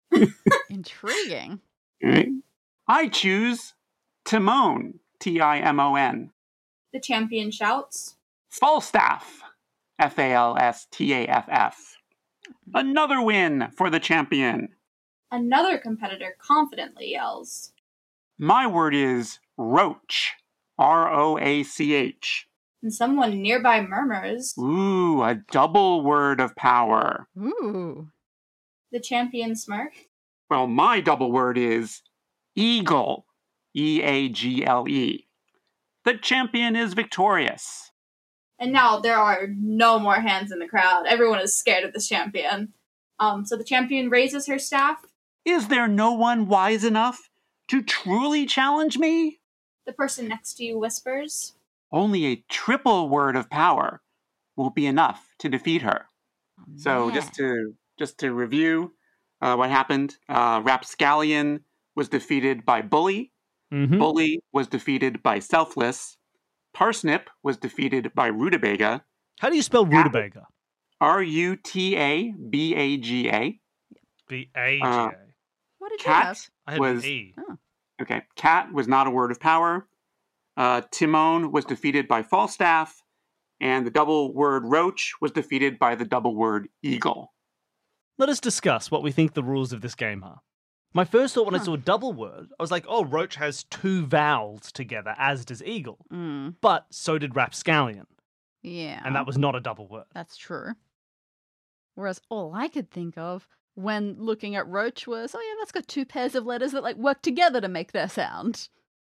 Intriguing. Right. I choose Timon. T I M O N. The champion shouts. Falstaff. F A L S T A F F. Another win for the champion. Another competitor confidently yells. My word is roach. R O A C H. And someone nearby murmurs. Ooh, a double word of power. Ooh. The champion smirk. Well, my double word is eagle. E A G L E. The champion is victorious. And now there are no more hands in the crowd. Everyone is scared of this champion. Um, so the champion raises her staff. Is there no one wise enough to truly challenge me? The person next to you whispers. Only a triple word of power will be enough to defeat her. So Man. just to just to review uh, what happened, uh, Rapscallion was defeated by Bully. Mm-hmm. Bully was defeated by Selfless. Parsnip was defeated by Rutabaga. How do you spell rutabaga? R U T A B A G A. B A G Uh, A. What did you have? Cat I had was an E. Oh. okay. Cat was not a word of power. Uh, Timon was defeated by Falstaff, and the double word roach was defeated by the double word eagle. Let us discuss what we think the rules of this game are. My first thought when I Huh. saw a double word, I was like, oh, roach has two vowels together, as does eagle. Mm, But so did rapscallion, yeah. and that was not a double word. That's true. Whereas all I could think of when looking at roach was, oh yeah, that's got two pairs of letters that like work together to make their sound.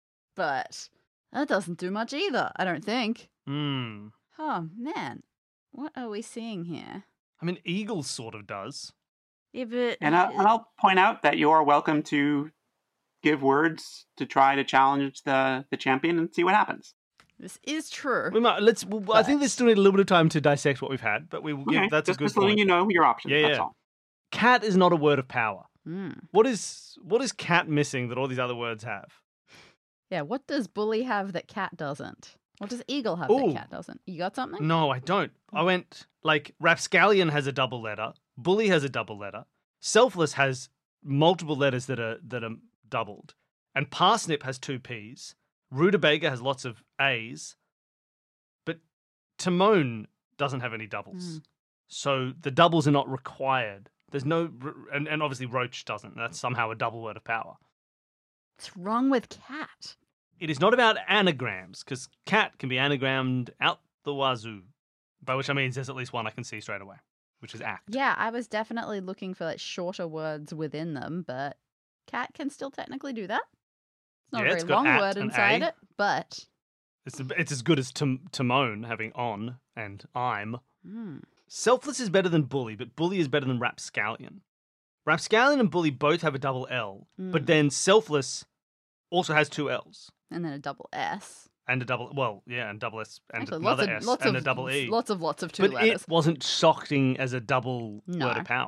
But that doesn't do much either, I don't think. Hmm. Oh man, what are we seeing here? I mean, eagle sort of does. Yeah, but And, I, and I'll point out that you are welcome to give words to try to challenge the, the champion and see what happens. this is true. We might let's. Well, I think But- there's still need a little bit of time to dissect what we've had, but we will give. Okay, That's just, a good just letting point. you know your options. Yeah, that's yeah. all. Cat is not a word of power. Mm. What is what is cat missing that all these other words have? Yeah, what does bully have that cat doesn't? What does eagle have Ooh. that cat doesn't? You got something? No, I don't. I went like rapscallion has a double letter, bully has a double letter, selfless has multiple letters that are that are doubled, and parsnip has two P's. Rutabaga has lots of A's, but Timon doesn't have any doubles. Mm. So the doubles are not required. There's no, and, and obviously roach doesn't. That's somehow a double word of power. What's wrong with cat? It is not about anagrams, because cat can be anagrammed out the wazoo, by which I mean there's at least one I can see straight away, which is act. Yeah, I was definitely looking for like shorter words within them, but cat can still technically do that. It's not Yeah, a it's very got long at word and inside a. it, but It's it's as good as Tim, Timon having on and I'm. mm, Selfless is better than bully, but bully is better than rapscallion. Rapscallion and bully both have a double L, but Mm. then selfless also has two L's and then a double S. and a double. Well, yeah, and double S and Actually, lots another of S lots and of a double E. lots of lots of two but letters. it wasn't shocking as a double No. word of power.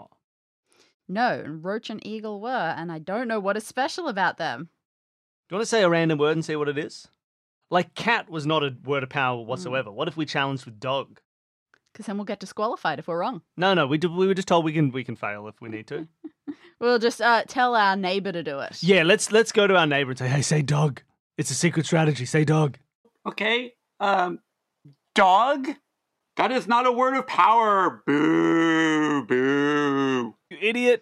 No, roach and eagle were, and I don't know what is special about them. Do you want to say a random word and see what it is? Like cat was not a word of Hmm. power whatsoever. What if we challenged with dog? Because then we'll get disqualified if we're wrong. No, no, we did, we were just told we can we can fail if we need to. We'll just uh, tell our neighbor to do it. Yeah, let's let's go to our neighbor and say, "Hey, say dog. It's a secret strategy. Say dog." Okay. Um, dog? That is not a word of power. Boo, boo. You idiot.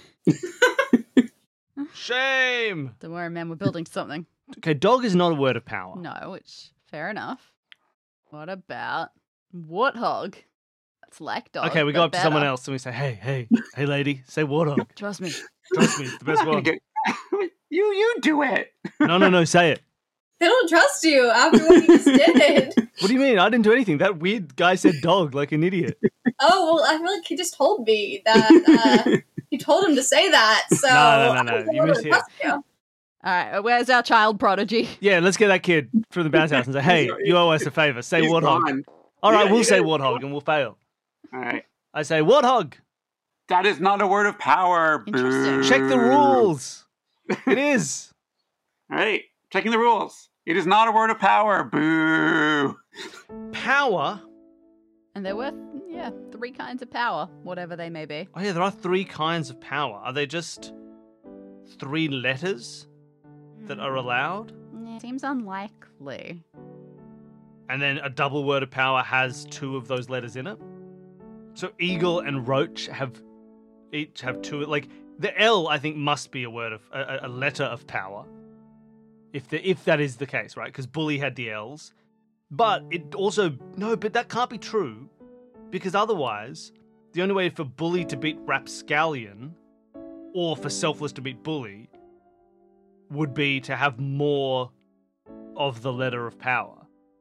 Shame. Don't worry, man. We're building something. Okay, dog is not a word of power. No, which fair enough. What about warthog? That's like dog. Okay, we go but up to someone better. else and we say, "Hey, hey, hey, lady, say warthog. Trust me. Trust me, it's the best one." Okay. you, you do it. No, no, no, say it. They don't trust you after what you just did. What do you mean? I didn't do anything. That weird guy said dog like an idiot. Oh, well, I feel like he just told me that uh, you told him to say that. So No, no, no, no, I don't you know missed to it. trust you. All right, uh, where's our child prodigy? Yeah, let's get that kid from the bounce house and say, "Hey, you owe us a favor. Say He's warthog." gone. All right, Yeah, we'll yeah. say warthog and we'll fail. All right. I say warthog. That is not a word of power. Interesting. Boo. Check the rules. It is. All right. Checking the rules. It is not a word of power. Boo. Power And there were, yeah, three kinds of power, whatever they may be. Oh yeah, there are three kinds of power. Are they just three letters that are allowed? Yeah, seems unlikely. And then a double word of power has two of those letters in it? So eagle and roach have each have two. Like the L, I think, must be a word of a, a letter of power. If the if that is the case, right? Because bully had the L's, but it also no, but that can't be true, because otherwise, the only way for bully to beat rapscallion, or for selfless to beat bully, would be to have more of the letter of power.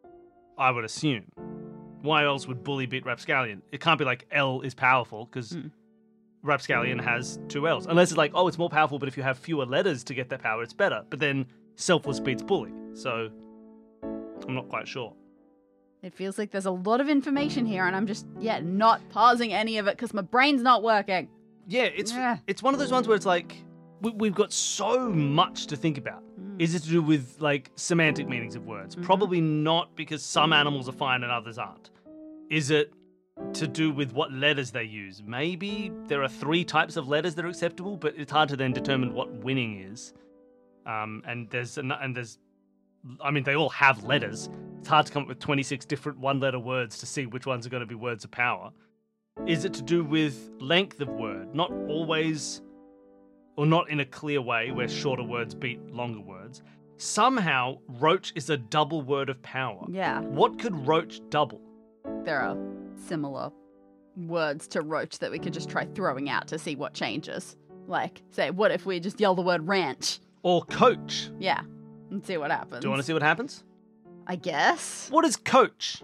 I would assume. Why else would bully beat rapscallion? It can't be like L is powerful, because mm. rapscallion has two L's. Unless it's like, oh, it's more powerful, but if you have fewer letters to get that power, it's better. But then selfless beats bully. So I'm not quite sure. It feels like there's a lot of information here, and I'm just, yeah, not pausing any of it because my brain's not working. Yeah, it's Yeah. it's one of those ones where it's like, we, we've got so much to think about. Mm. Is it to do with, like, semantic meanings of words? Mm-hmm. Probably not, because some animals are fine and others aren't. Is it to do with what letters they use? Maybe there are three types of letters that are acceptable, but it's hard to then determine what winning is. Um, and there's an, and there's, I mean, they all have letters. It's hard to come up with twenty-six different one-letter words to see which ones are going to be words of power. Is it to do with length of word? Not always, or not in a clear way where shorter words beat longer words. Somehow, roach is a double word of power. Yeah. What could roach double? There are similar words to roach that we could just try throwing out to see what changes. Like, say, what if we just yell the word ranch? Or coach. Yeah, and see what happens. Do you want to see what happens? I guess. What is coach?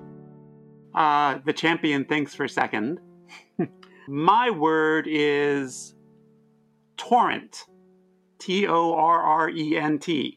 Uh, the champion thinks for a second. My word is torrent. T O R R E N T.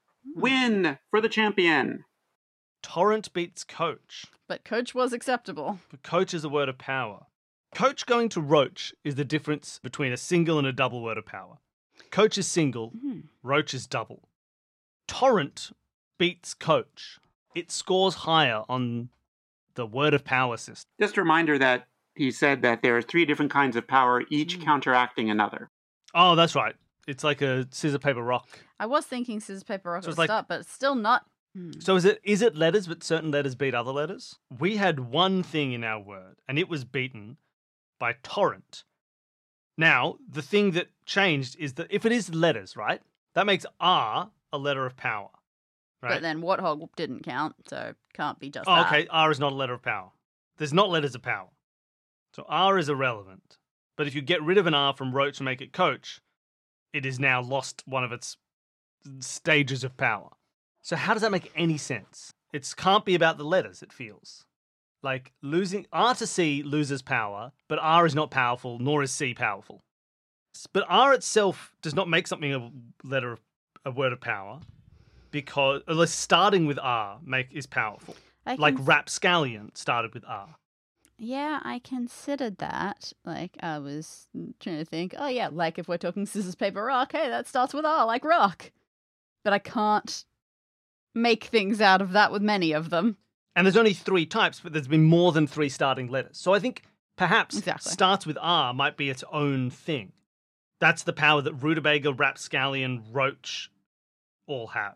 Win for the champion. Torrent beats coach. But coach was acceptable. But coach is a word of power. Coach going to roach is the difference between a single and a double word of power. Coach is single, mm. roach is double. Torrent beats coach. It scores higher on the word of power system. Just a reminder that he said that there are three different kinds of power, each mm. counteracting another. Oh, that's right. It's like a scissor, paper, rock. I was thinking scissor, paper, rock so at the like, start, but it's still not. So is it is it letters, but certain letters beat other letters? We had one thing in our word, and it was beaten by torrent. Now, the thing that changed is that if it is letters, right, that makes R a letter of power. Right? But then Warthog didn't count, so can't be just oh, that. Okay, R is not a letter of power. There's not letters of power. So R is irrelevant. But if you get rid of an R from roach and make it coach, it is now lost one of its stages of power. So how does that make any sense? It can't be about the letters, it feels. Like, losing R to C loses power, but R is not powerful, nor is C powerful. But R itself does not make something a letter of a word of power, because unless starting with R make is powerful. I like can... rapscallion started with R. Yeah, I considered that. Like, I was trying to think, oh yeah, like if we're talking scissors, paper, rock, hey, that starts with R, like rock. But I can't make things out of that with many of them. And there's only three types, but there's been more than three starting letters. So I think perhaps exactly. starts with R might be its own thing. That's the power that rutabaga, rapscallion, roach all have.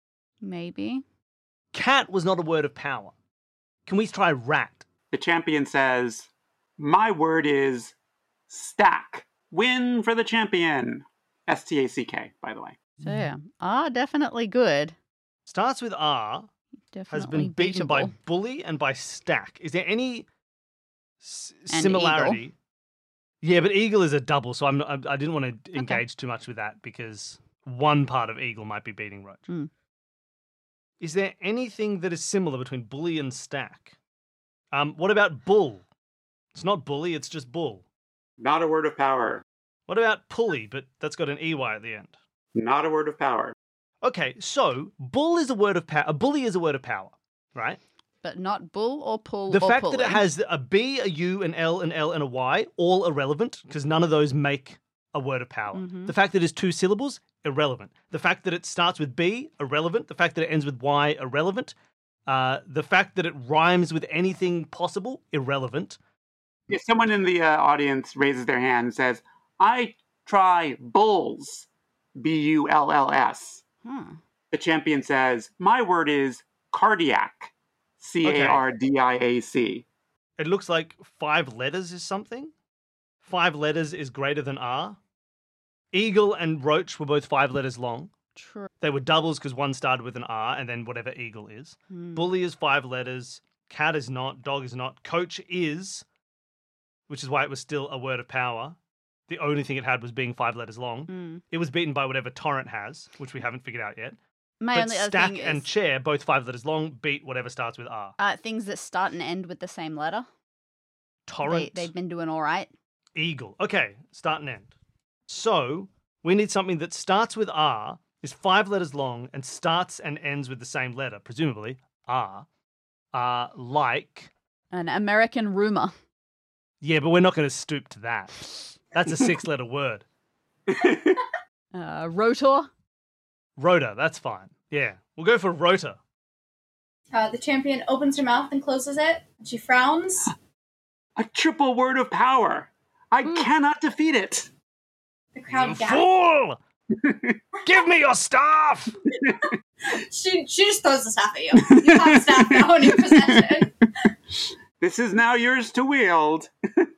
Maybe. Cat was not a word of power. Can we try rat? The champion says, my word is stack. Win for the champion. S T A C K, by the way. So yeah, R definitely good. Starts with R. Definitely has been beaten beatable. by bully and by stack. Is there any s- similarity? Eagle. Yeah, but eagle is a double, so I'm not, I didn't want to engage okay. too much with that because one part of eagle might be beating roach. Mm. Is there anything that is similar between bully and stack? Um, what about bull? It's not bully, it's just bull. Not a word of power. What about pulley, but that's got an E Y at the end? Not a word of power. Okay, so bull is a word of power. A bully is a word of power, right? But not bull or pull The or fact pulling. that it has a B, a U, an L, an L, and a Y, all irrelevant, because none of those make a word of power. Mm-hmm. The fact that it's two syllables, irrelevant. The fact that it starts with B, irrelevant. The fact that it ends with Y, irrelevant. Uh, the fact that it rhymes with anything possible, irrelevant. If someone in the uh, audience raises their hand and says, I try bulls, B U L L S, Hmm. the champion says, my word is cardiac, C A R D I A C. It looks like five letters is something. Five letters is greater than R. Eagle and roach were both five letters long. True. They were doubles because one started with an R and then whatever eagle is. Hmm. Bully is five letters. Cat is not. Dog is not. Coach is, which is why it was still a word of power. The only thing it had was being five letters long. Hmm. It was beaten by whatever torrent has, which we haven't figured out yet. My But only other stack thing and is chair, both five letters long, beat whatever starts with R. uh, things that start and end with the same letter. Torrent, They, they've been doing all right. eagle. Okay, start and end. So we need something that starts with R, is five letters long, and starts and ends with the same letter, presumably R. Uh, like, An American rumor. yeah, but we're not going to stoop to that. That's a six-letter word. Uh, rotor. Rota, that's fine. Yeah, we'll go for rota. Uh, the champion opens her mouth and closes it. She frowns. A triple word of power. I Mm. cannot defeat it. The crowd gasps. Fool! Give me your staff! She, she just throws the staff at you. You have a staff now in your possession. This is now yours to wield.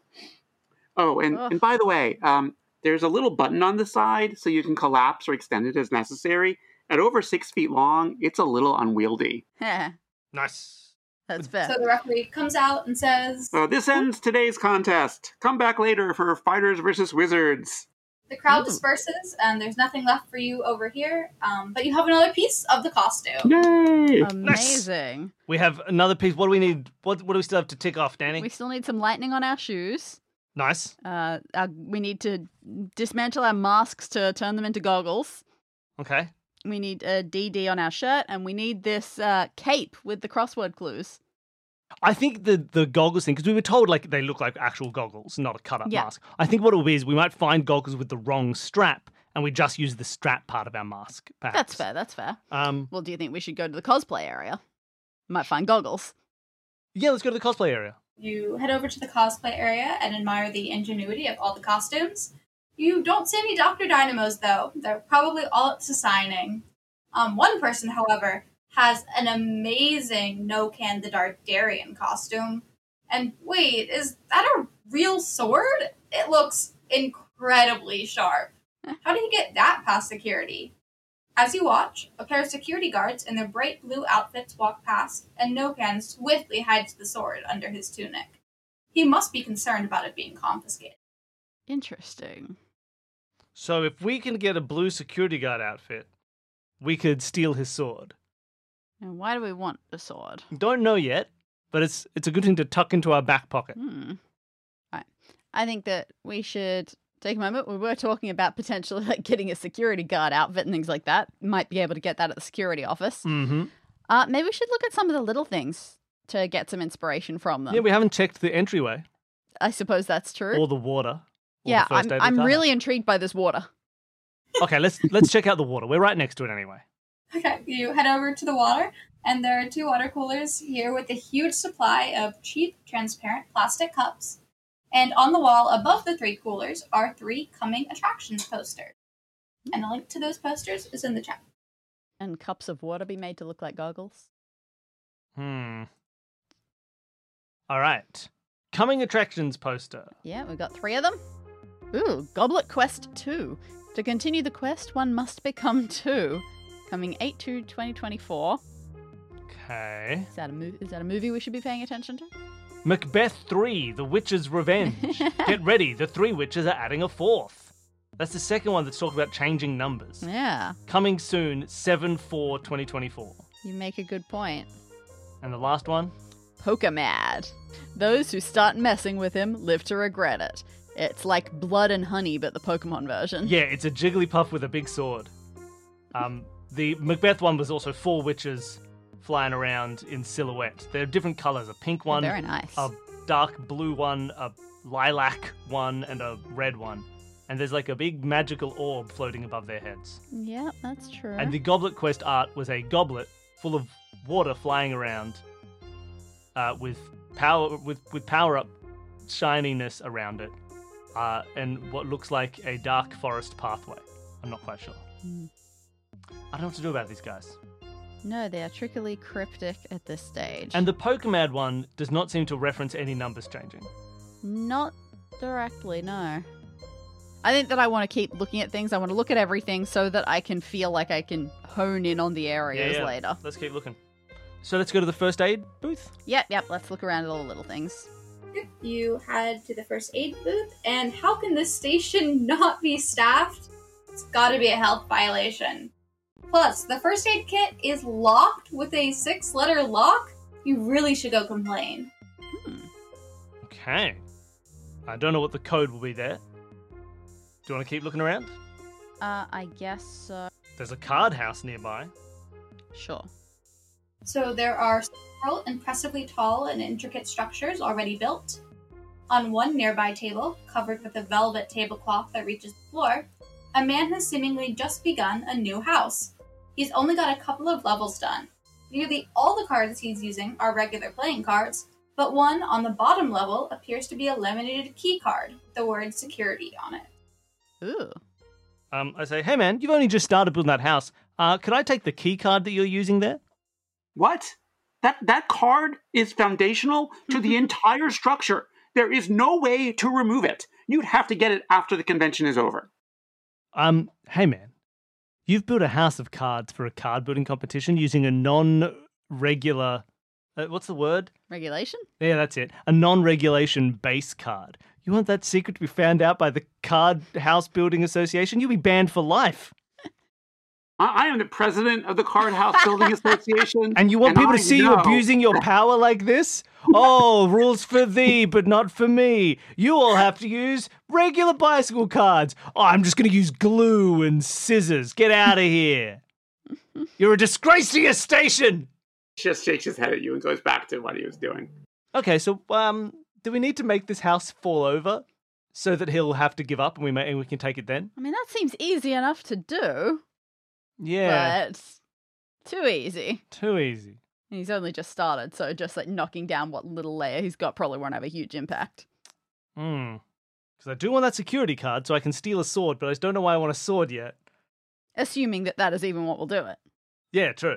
oh, and, Ugh. and by the way, um, there's a little button on the side so you can collapse or extend it as necessary. At over six feet long, it's a little unwieldy. Yeah, Nice. that's fair. So the referee comes out and says, Uh, this ends today's contest. Come back later for Fighters versus Wizards. the crowd Ooh. disperses and there's nothing left for you over here, um, but you have another piece of the costume. Yay! Amazing. We have another piece. What do we need? What, what do we still have to tick off, Danny? We still need some lightning on our shoes. Nice. Uh, our, we need to dismantle our masks to turn them into goggles. Okay. We need a D D on our shirt, and we need this uh, cape with the crossword clues. I think the the goggles thing, because we were told like they look like actual goggles, not a cut up Yeah. mask. I think what it will be is we might find goggles with the wrong strap, and we just use the strap part of our mask. Perhaps. That's fair, that's fair. Um, Well, do you think we should go to the cosplay area? Might find goggles. yeah, let's go to the cosplay area. You head over to the cosplay area and admire the ingenuity of all the costumes. You don't see any Doctor Dynamos, though. They're probably all up to signing. Um, one person, however, has an amazing No-Can the Darkdarian costume. And wait, is that a real sword? It looks incredibly sharp. How did he get that past security? As you watch, a pair of security guards in their bright blue outfits walk past, and No-Can swiftly hides the sword under his tunic. He must be concerned about it being confiscated. Interesting. So if we can get a blue security guard outfit, we could steal his sword. And why do we want the sword? Don't know yet, but it's it's a good thing to tuck into our back pocket. Hmm. Right. I think that we should take a moment. We were talking about potentially like getting a security guard outfit and things like that. Might be able to get that at the security office. Mm-hmm. Uh, maybe we should look at some of the little things to get some inspiration from them. Yeah, we haven't checked the entryway I suppose that's true. or the water. Or yeah, the first I'm, aid of the I'm car. really intrigued by this water. Okay, let's let's check out the water. We're right next to it anyway. Okay, you head over to the water, and there are two water coolers here with a huge supply of cheap, transparent plastic cups. And on the wall above the three coolers are three coming attractions posters. And the link to those posters is in the chat. And cups of water be made to look like goggles. Hmm. All right. Coming attractions poster. Yeah, we've got three of them. Ooh, Goblet Quest two. To continue the quest, one must become two. Coming eight two twenty twenty-four. Okay. Is that a movie? Is that a movie we should be paying attention to? Macbeth three, The Witch's Revenge. Get ready, the three witches are adding a fourth. That's the second one that's talking about changing numbers. Yeah, Coming soon, seven four twenty twenty-four. you make a good point. And the last one? Pokémad. Those who start messing with him live to regret it. It's like Blood and Honey, but the Pokemon version. Yeah, it's a Jigglypuff with a big sword. Um, the Macbeth one was also four witches flying around in silhouette. They're different colours, a pink one, Very nice. a dark blue one, a lilac one, and a red one. And there's like a big magical orb floating above their heads. Yeah, that's true. And the Goblet Quest art was a goblet full of water flying around uh, with power with, with power up shininess around it, uh, and what looks like a dark forest pathway. I'm not quite sure. Mm. I don't know what to do about these guys. No, they are trickily cryptic at this stage. And the Pokemad one does not seem to reference any numbers changing. Not directly, no. I think that I want to keep looking at things. I want to look at everything so that I can feel like I can hone in on the areas Yeah, yeah. later. Let's keep looking. So let's go to the first aid booth. Yep, yep, let's look around at all the little things. You head to the first aid booth, and how can this station not be staffed? It's gotta be a health violation. Plus, the first aid kit is locked with a six-letter lock? You really should go complain. Hmm. Okay. I don't know what the code will be there. Do you want to keep looking around? Uh, I guess so. There's a card house nearby. Sure. So there are several impressively tall and intricate structures already built. On one nearby table, covered with a velvet tablecloth that reaches the floor, a man has seemingly just begun a new house. He's only got a couple of levels done. Nearly all the cards he's using are regular playing cards, but one on the bottom level appears to be a laminated key card with the word security on it. Ooh. Um, I say, hey man, you've only just started building that house. Uh, could I take the key card that you're using there? What? That that card is foundational to the entire structure. There is no way to remove it. You'd have to get it after the convention is over. Um, hey man, you've built a house of cards for a card building competition using a non-regular, uh, what's the word? Regulation? Yeah, that's it. A non-regulation base card. You want that secret to be found out by the Card House Building Association? You'll be banned for life. I, I am the president of the Card House Building Association. And you want people I to see you know- abusing your power like this? Oh, rules for thee, but not for me. You all have to use regular bicycle cards. Oh, I'm just going to use glue and scissors. Get out of here. You're a disgrace to your station. Just shakes his head at you and goes back to what he was doing. Okay, so um, do we need to make this house fall over so that he'll have to give up and we may, and we can take it then? I mean, that seems easy enough to do, Yeah, but too easy. too easy. And he's only just started, so just like knocking down what little layer he's got probably won't have a huge impact. Hmm. Because I do want that security card so I can steal a sword, but I just don't know why I want a sword yet. Assuming that that is even what will do it. Yeah, true.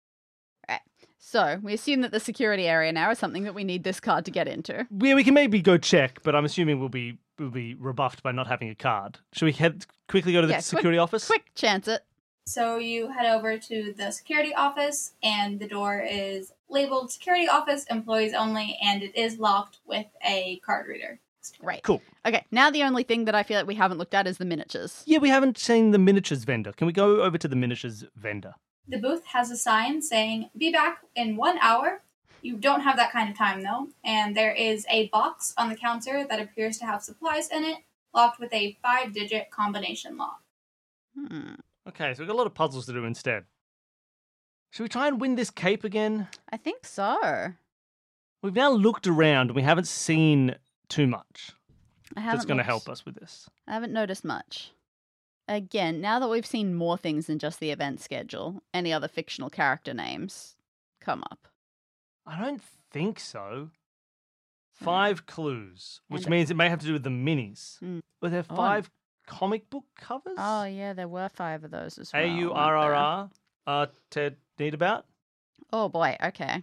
Right. So we assume that the security area now is something that we need this card to get into. Yeah, we can maybe go check, but I'm assuming we'll be we'll be rebuffed by not having a card. Should we head quickly go to the Yeah, quick- security office? Quick chance it. So you head over to the security office, and the door is labeled security office, employees only, and it is locked with a card reader. Right. Cool. Okay, now the only thing that I feel like we haven't looked at is the miniatures. Yeah, we haven't seen the miniatures vendor. Can we go over to the miniatures vendor? The booth has a sign saying, "Be back in one hour." You don't have that kind of time, though, and there is a box on the counter that appears to have supplies in it, locked with a five-digit combination lock. Hmm. Okay, so we've got a lot of puzzles to do instead. Should we try and win this cape again? I think so. We've now looked around and we haven't seen too much I haven't that's going to looked- help us with this. I haven't noticed much. Again, now that we've seen more things than just the event schedule, any other fictional character names come up. I don't think so. Five clues, which And- means it may have to do with the minis. Mm. Were there Oh, five comic book covers? Oh, yeah, there were five of those as well. A U weren't R R there? R. Uh, Ted need about? Oh, boy, okay.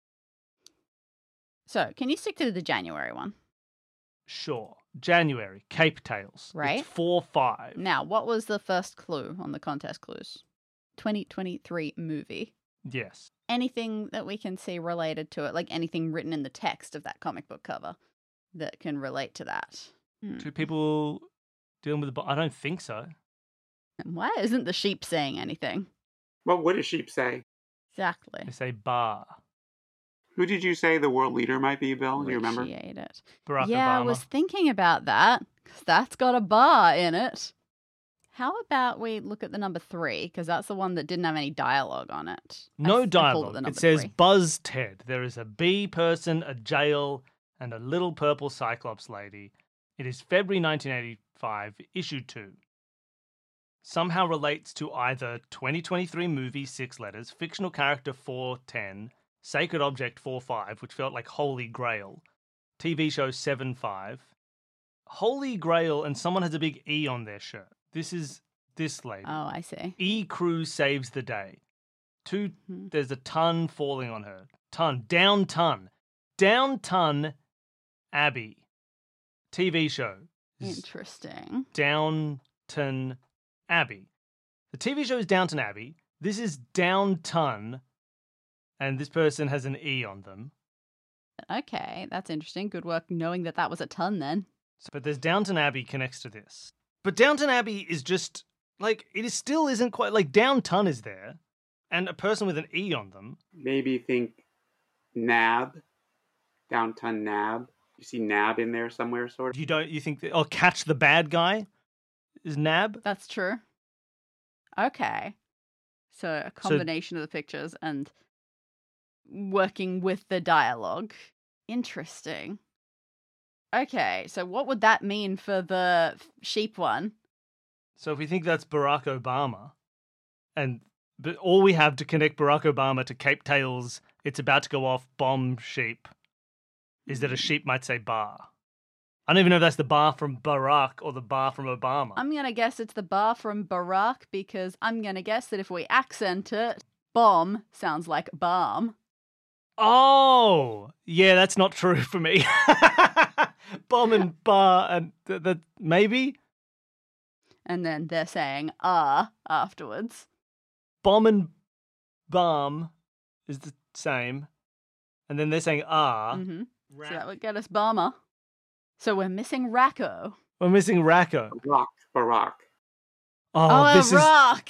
So, can you stick to the January one? Sure. January, Cape Tales. Right. It's four five. Now, what was the first clue on the contest clues? twenty twenty-three movie. Yes. Anything that we can see related to it, like anything written in the text of that comic book cover that can relate to that. Hmm. Two people dealing with the. Bo- I don't think so. Why isn't the sheep saying anything? What would a sheep say? Exactly. They say bar. Who did you say the world leader might be, Bill? Do you remember? Appreciate it. Barack yeah, Obama. I was thinking about that, 'cause that's got a bar in it. How about we look at the number three, because that's the one that didn't have any dialogue on it. I No s- I called it dialogue. the It, number says three. Buzz Ted. There is a bee person, a jail, and a little purple Cyclops lady. It is February nineteen eighty-five, issue two. somehow relates to either twenty twenty-three movie six letters, fictional character four ten, sacred object four five, which felt like Holy Grail, T V show seven five, Holy Grail, and someone has a big E on their shirt. This is this lady. Oh, I see. E Crew saves the day. Two, Hmm. there's a ton falling on her. Ton, down ton. Down ton Abbey. T V show. Interesting. Downton Abbey. The T V show is Downton Abbey. This is Downton, and this person has an E on them. Okay, that's interesting. Good work knowing that that was a ton then. But there's Downton Abbey connects to this. But Downton Abbey is just, like, it is still isn't quite, like, Downton is there, and a person with an E on them. Maybe think Nab, Downton Nab. You see Nab in there somewhere, sort of. You don't, you think, that, oh, Catch the Bad Guy is Nab? That's true. Okay. So a combination of the pictures and working with the dialogue. Interesting. Okay, so what would that mean for the f- sheep one? So if we think that's Barack Obama, and but all we have to connect Barack Obama to Cape Tails, it's about to go off, bomb sheep, is that a sheep might say bar. I don't even know if that's the bar from Barack or the bar from Obama. I'm going to guess it's the bar from Barack because I'm going to guess that if we accent it, bomb sounds like balm. Oh, yeah, that's not true for me. Bomb and bar, and th- that maybe And then they're saying ah afterwards. bomb and balm is the same, and then they're saying ah. hmm Ra- So that would get us Balmer. So we're missing Racco. We're missing Racco. Barack, Barack. Oh, Oh, this a is rock!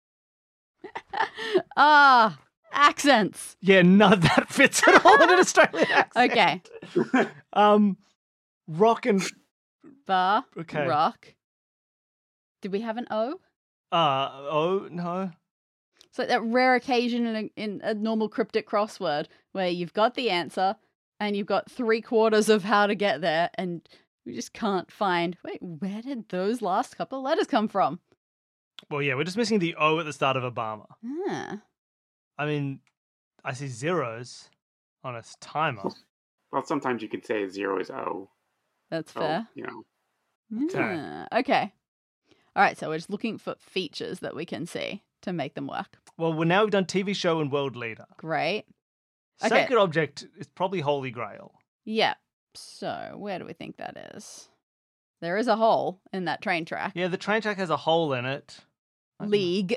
Ah, accents. yeah, none of that fits at all in an Australian accent. Okay. Um, rock and Bar, okay. rock. Did we have an O? Uh oh no. It's like that rare occasion in a, in a normal cryptic crossword where you've got the answer and you've got three quarters of how to get there and you just can't find, wait, where did those last couple of letters come from? Well, yeah, we're just missing the O at the start of Obama. Ah, I mean, I see zeros on a timer. Well, sometimes you could say zero is O. that's So, fair. you know. Ah, okay. All right, so we're just looking for features that we can see to make them work. Well, we're now we've done T V show and world leader. Great. Okay. Sacred object is probably Holy Grail. Yeah. So where do we think that is? There is a hole in that train track. Yeah, the train track has a hole in it. League.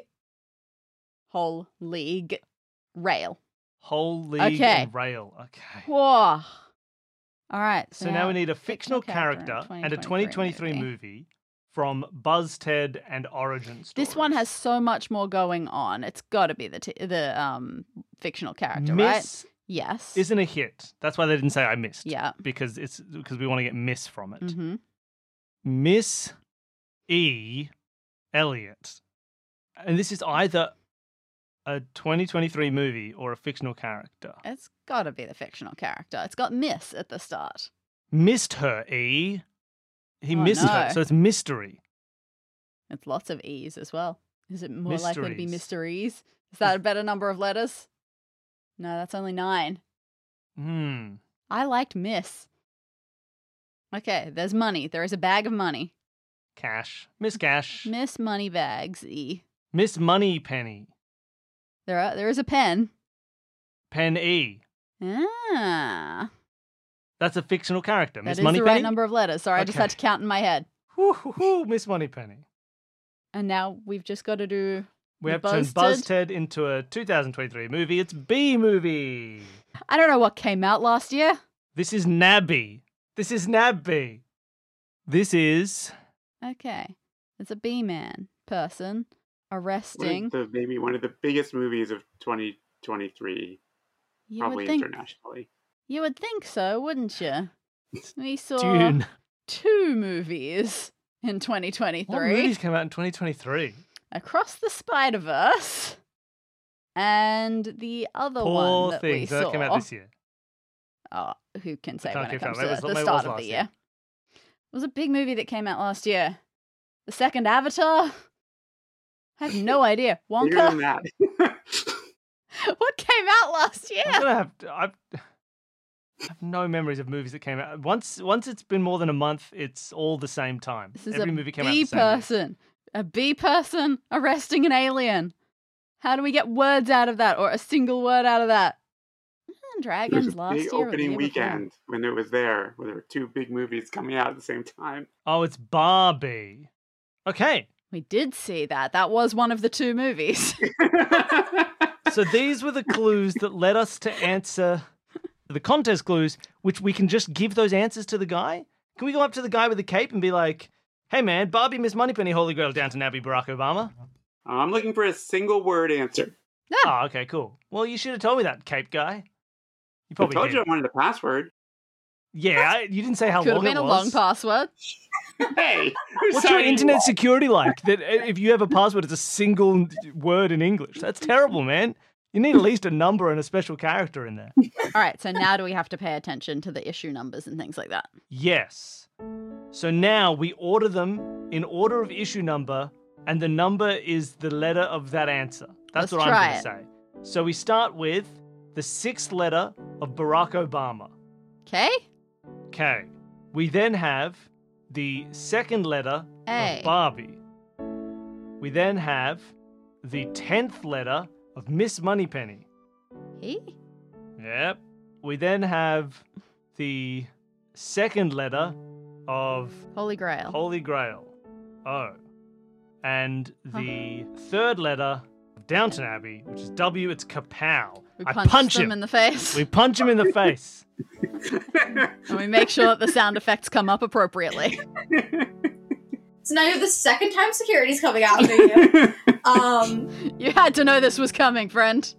Whole league. Rail. Whole league Okay. and rail. Okay. Whoa. All right. So now we need a fictional character in and a twenty twenty-three movie from Buzz, Ted, and Origin Stories. This one has so much more going on. It's got to be the t- the um fictional character, right? Miss Yes. isn't a hit. That's why they didn't say I missed. Yeah. Because it's because we want to get Miss from it. Mm-hmm. Miss E. Elliot. And this is either a twenty twenty-three movie or a fictional character. It's got to be the fictional character. It's got Miss at the start. Missed her, E. He Oh, missed her, no. so it's mystery. It's lots of E's as well. Is it more likely to be Mysteries. mysteries? Is that a better number of letters? No, that's only nine. Hmm. I liked Miss. Okay, there's money. There is a bag of money. Cash. Miss Cash. Miss Moneybags E. Miss Money Penny. There are, there is a pen. Pen E. Ah. That's a fictional character. That Miss is Money the Penny. right number of letters. Sorry, I just Okay. had to count in my head. Whoo, hoo, hoo, Miss Money Penny. And now we've just got to do. We the have to turn Buzzted. BuzzTed into a two thousand twenty-three movie. It's B movie. I don't know what came out last year. This is Nabby. This is Nabby. This is Okay. It's a bee man person One arresting. of the, maybe one of the biggest movies of twenty twenty-three, You probably would think. internationally. You would think so, wouldn't you? We saw Dune. two movies in What twenty twenty-three. movies came out in twenty twenty-three? Across the Spider-Verse and the other one Poor that things. we That saw. came out this year. Oh, who can say can't when it keep comes track. to Maybe it was- the maybe it start was of last the year. year? It was a big movie that came out last year. The second Avatar. I have no idea. Bigger than Wonka? that. What came out last year? I'm gonna have to, I've, I have no memories of movies that came out. Once once it's been more than a month, it's all the same time. This is Every a movie came out bee the same year. person. A bee person arresting an alien. How do we get words out of that, or a single word out of that? Mm, It was Dragons a last big year. or the opening year before. weekend when it was there, when there were two big movies coming out at the same time. Oh, it's Barbie. Okay. We did see that. That was one of the two movies. So these were the clues that led us to answer the contest clues, which we can just give those answers to the guy. Can we go up to the guy with the cape and be like, hey man, Barbie, Miss Moneypenny, Holy Grail, Downton Abbey, Barack Obama? I'm looking for a single word answer. Oh, okay, cool. Well, you should have told me that, cape guy. You I probably told did. you I wanted a password. Yeah, I- you didn't say how Could have long been it a was. long password. Hey, What's your internet security like? That if you have a password, it's a single word in English. That's terrible, man. You need at least a number and a special character in there. All right, so now do we have to pay attention to the issue numbers and things like that? Yes. So now we order them in order of issue number, and the number is the letter of that answer. That's Let's what try I'm it. going to say. So we start with the sixth letter of Barack Obama. Okay? Okay. We then have the second letter A. of Barbie. We then have the tenth letter of Miss Moneypenny. He? Yep. We then have the second letter of Holy Grail. Holy Grail. Oh. And the third letter of Downton Abbey, which is W, it's Kapow. we I punch, punch them him. in the face. We punch him in the face. And we make sure that the sound effects come up appropriately. So now you have the second time security's coming after you. Um, You had to know this was coming, friend.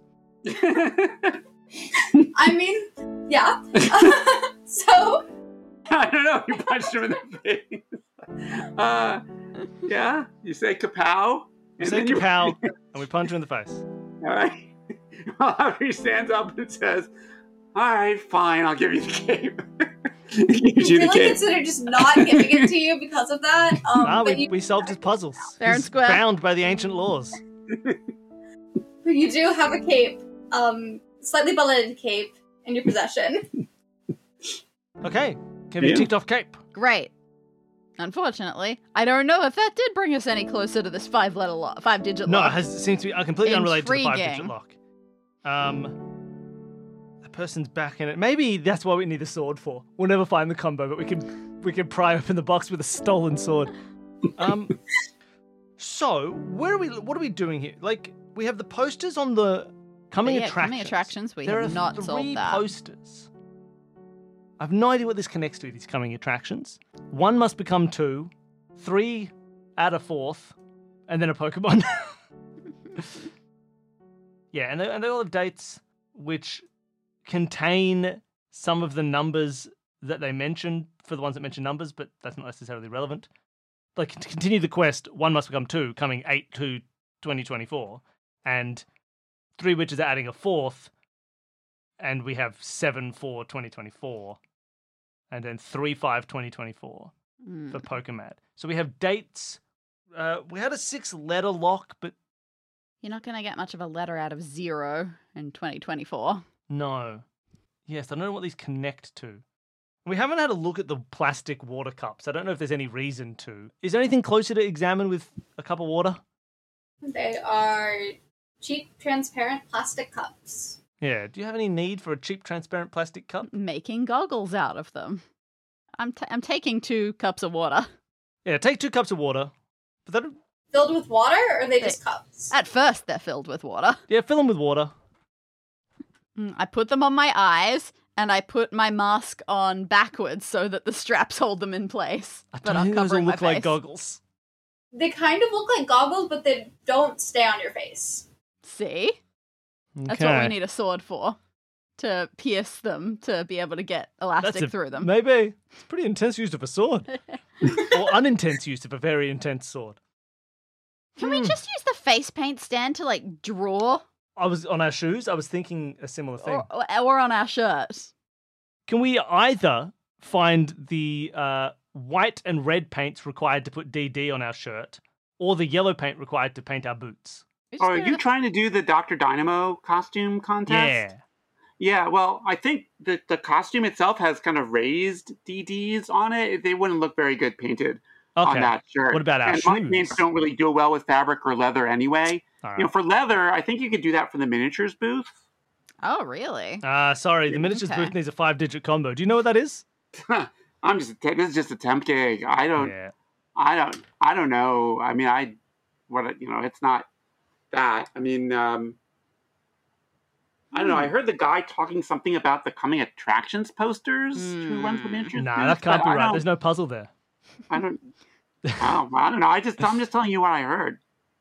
I mean, yeah. So, I don't know. You punched him in the face. Uh, yeah. You say kapow. We say then you- Kapow, and we punch him in the face. All right. Well, after he stands up and says, "All right, fine, I'll give you the cape." He gives you I the feel like cape. consider just not giving it to you because of that. Um, Ah, but, we, you, we solved his puzzles. Fair and He's square. bound by the ancient laws. but you do have a cape, um, slightly belted cape in your possession. Okay. Have you Yeah. ticked off cape? Great. Unfortunately, I don't know if that did bring us any closer to this five-letter lock, five-digit No, it lock. has, seems to be uh, completely unrelated to the Intriguing. five-digit lock. Um, a person's back in it. Maybe that's what we need the sword for. We'll never find the combo, but we can we can pry open the box with a stolen sword. Um, so where are we? What are we doing here? Like we have the posters on the coming yeah, attractions. coming attractions, we there have are not three solved that. posters. I have no idea what this connects to. These coming attractions. One must become two. Three add a fourth, and then a Pokemon. Yeah, and they, and they all have dates which contain some of the numbers that they mentioned for the ones that mention numbers, but that's not necessarily relevant. Like, to continue the quest, one must become two, coming eight to twenty twenty-four, and three witches are adding a fourth, and we have seven for twenty twenty-four, and then three five twenty twenty-four Mm. for Pokemad. So we have dates. Uh, we had a six-letter lock, but You're not going to get much of a letter out of zero in twenty twenty-four. no. Yes, I don't know what these connect to. We haven't had a look at the plastic water cups. I don't know if there's any reason to. Is there anything closer to examine with a cup of water? They are cheap, transparent plastic cups. Yeah. Do you have any need for a cheap, transparent plastic cup? Making goggles out of them. I'm t- I'm taking two cups of water. Yeah, take two cups of water. But that, Filled with water, or are they just cups? At first, they're filled with water. yeah, fill them with water. Mm, I put them on my eyes, and I put my mask on backwards so that the straps hold them in place. I but don't I'm think those will covering my look like face. goggles. They kind of look like goggles, but they don't stay on your face. See? That's what we need a sword for. To pierce them, to be able to get elastic That's a, through them. Maybe. It's pretty intense use of a sword. Or unintense use of a very intense sword. Can we Hmm. just use the face paint stand to, like, draw? I was on our shoes. I was thinking a similar thing. Or, or, or on our shirt? Can we either find the uh, white and red paints required to put D D on our shirt, or the yellow paint required to paint our boots. We just Oh, are go you to- trying to do the Doctor Dynamo costume contest? Yeah. Yeah, well, I think the, the costume itself has kind of raised D Ds on it. They wouldn't look very good painted Okay. on that shirt. What about our and my shoes? paints don't really do well with fabric or leather anyway. All right. You know, for leather, I think you could do that for the miniatures booth. Oh, really? Uh, sorry, the miniatures Okay. booth needs a five-digit combo. Do you know what that is? I'm just this is just a tempting. I don't Yeah. I don't I don't know. I mean, I what you know, it's not that. I mean, um I don't know. I heard the guy talking something about the coming attractions posters. Who runs the miniatures Nah, booth? that can't But be I right. don't- There's no puzzle there. I don't. I don't, I don't know. I just I'm just telling you what I heard.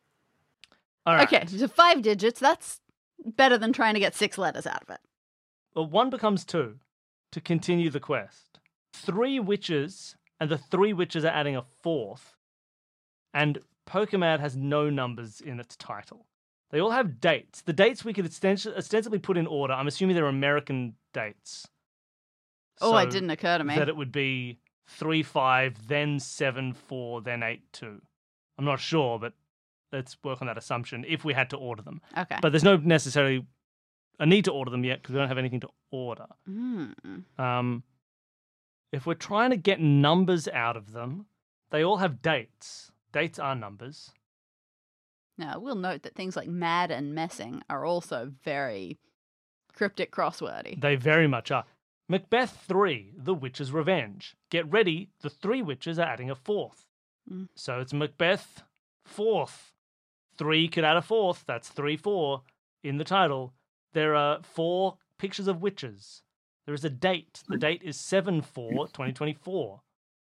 All right. Okay, so five digits. That's better than trying to get six letters out of it. Well, one becomes two to continue the quest. Three witches, and the three witches are adding a fourth. And Pokemad has no numbers in its title. They all have dates. The dates we could osten- ostensibly put in order. I'm assuming they're American dates. Oh, it So didn't occur to me. that it would be three five, then seven four, then eight two. I'm not sure, but let's work on that assumption if we had to order them. Okay. But there's no necessarily a need to order them yet because we don't have anything to order. Mm. Um, if we're trying to get numbers out of them, they all have dates. Dates are numbers. Now, we'll note that things like mad and messing are also very cryptic crosswordy. They very much are. Macbeth three, The Witch's Revenge. Get ready, the three witches are adding a fourth. Mm. So it's Macbeth fourth. Three could add a fourth. That's three four in the title. There are four pictures of witches. There is a date. The date is seven four twenty twenty-four.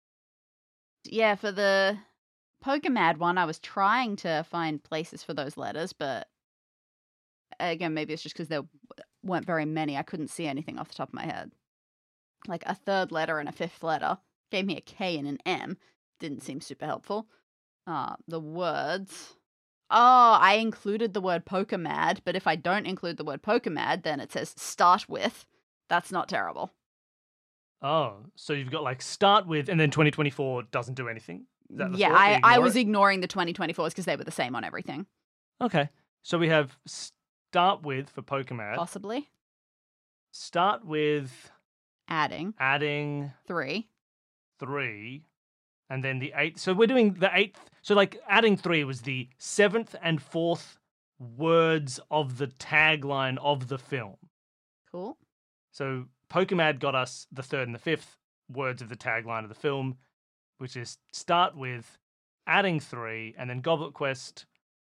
Yeah, for the Pokemad one, I was trying to find places for those letters, but again, maybe it's just because there weren't very many. I couldn't see anything off the top of my head. Like a third letter and a fifth letter gave me a K and an M. Didn't seem super helpful. Uh, the words. Oh, I included the word Pokemad, but if I don't include the word Pokemad, then it says start with. That's not terrible. Oh, so you've got like start with, and then twenty twenty-four doesn't do anything? Is that the Yeah, thought? You I, I ignore was it? ignoring the twenty twenty-fours because they were the same on everything. Okay. So we have start with for Pokemad. Possibly. Start with Adding adding three. three, and then the eighth. So we're doing the eighth. So like adding three was the seventh and fourth words of the tagline of the film. Cool. So Pokemad got us the third and the fifth words of the tagline of the film, which is start with adding three, and then Goblet Quest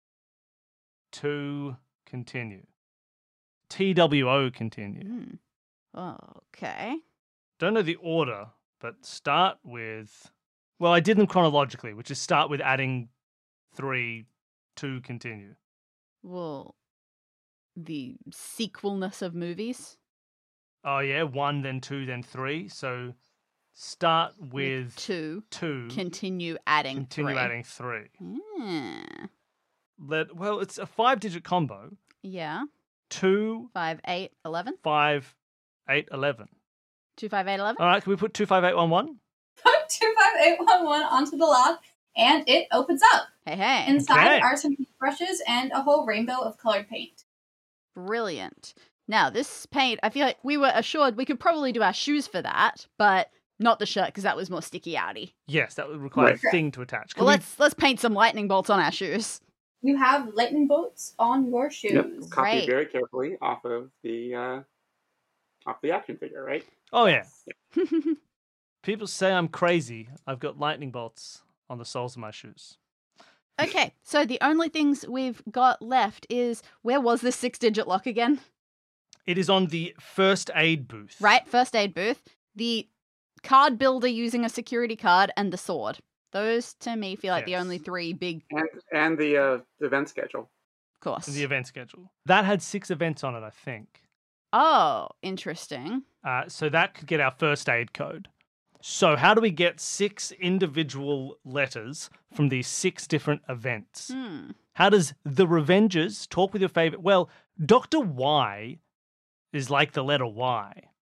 to continue. T W O continue. Hmm. Okay. Don't know the order, but start with. Well, I did them chronologically, which is start with adding three to continue. Well, the sequelness of movies. Oh, yeah, one, then two, then three. So start with two. two, Continue adding continue three. adding three. Hmm. Let, well, it's a five digit combo. Yeah. Two, Five, eight, eleven. five, eight, eleven. Two, five, eight, eleven. All right, can we put two, five, eight, one, one? Put two five eight one one onto the lock, and it opens up. Hey, hey. Inside Okay. are some brushes and a whole rainbow of colored paint. Brilliant. Now, this paint, I feel like we were assured we could probably do our shoes for that, but not the shirt because that was more sticky outy. Yes, that would require Right. a thing to attach. Can Well, we- let's let's paint some lightning bolts on our shoes. You have lightning bolts on your shoes. Yep, copy Great. very carefully off of the uh, off the action figure, right? Oh, yeah. People say I'm crazy. I've got lightning bolts on the soles of my shoes. Okay, so the only things we've got left is where was this six digit lock again? It is on the first aid booth. Right, first aid booth, the card builder using a security card, and the sword. Those to me feel like the Yes. only three big, And and the uh, the event schedule. of course. The event schedule. That had six events on it, I think. Oh, interesting. Uh, so that could get our first aid code. So how do we get six individual letters from these six different events? Hmm. How does the Revengers talk with your favorite? Well, Doctor Y is like the letter Y.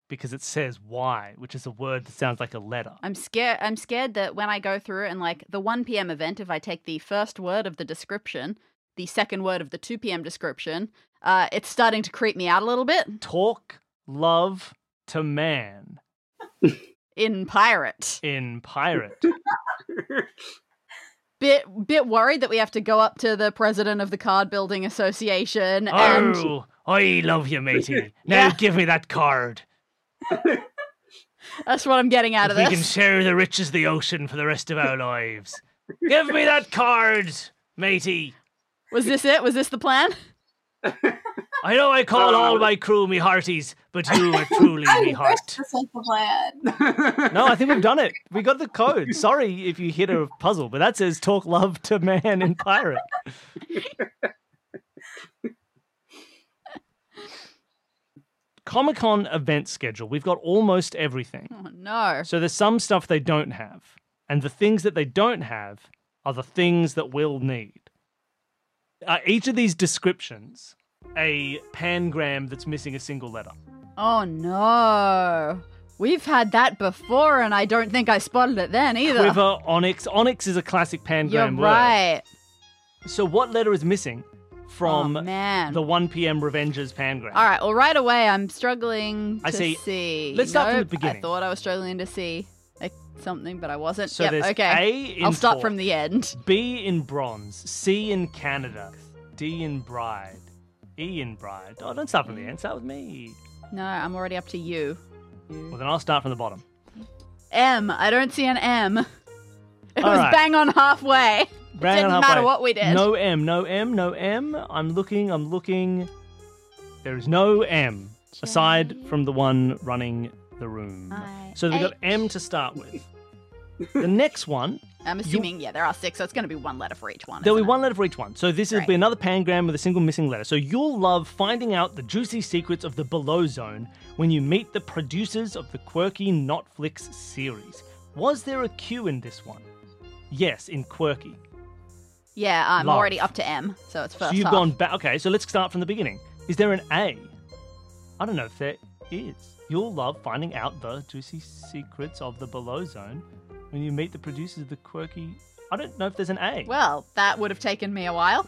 because it says Y, which is a word that sounds like a letter. I'm scared. I'm scared that when I go through it and like the one p.m. event, if I take the first word of the description, the second word of the two p.m. description, uh, it's starting to creep me out a little bit. Talk love to man In pirate. in pirate. Bit bit worried that we have to go up to the president of the Card Building Association and Oh, I love you, matey. Now Yeah. give me that card. that's what I'm getting out of We this. can share the riches of the ocean for the rest of our lives. Give me that card, matey. Was this it? Was this the plan? I know I call all my crew me hearties, but you are truly I me wish heart. this was the plan. No, I think we've done it. We got the code. Sorry if you hit a puzzle, but that says talk love to man in pirate. Comic-Con event schedule. We've got almost everything. Oh no. So there's some stuff they don't have. And the things that they don't have are the things that we'll need. Uh, each of these descriptions, a pangram that's missing a single letter. Oh no. We've had that before and I don't think I spotted it then either. Quiver, onyx. Onyx is a classic pangram You're word. right. So what letter is missing from oh, man. the one p.m. Revengers pangram? All right, well, right away, I'm struggling to I see. see. Let's start from the Nope, beginning. I thought I was struggling to see like, something, but I wasn't. So yep, there's okay. A in I'll start talk, from the end. B in bronze, C in Canada, D in bride, E in bride. Oh, don't start from the end. Start with me. No, I'm already up to you. Well, then I'll start from the bottom. M. I don't see an M. It All was right. bang on halfway. Bang Didn't on matter halfway. what we did. No M, no M, no M. I'm looking, I'm looking. There is no M, aside from the one running the room. I So we've got H. M to start with. The next one, I'm assuming, yeah, there are six, so it's going to be one letter for each one. there'll be isn't it? one letter for each one. So this will Great. be another pangram with a single missing letter. So you'll love finding out the juicy secrets of the Below Zone when you meet the producers of the quirky Notflix series. Was there a Q in this one? Yes, in quirky. Yeah, I'm Love. already up to M, so it's first So you've half. gone back. Okay, so let's start from the beginning. Is there an A? I don't know if there is. You'll love finding out the juicy secrets of the Below Zone when you meet the producers of the quirky. I don't know if there's an A. Well, that would have taken me a while.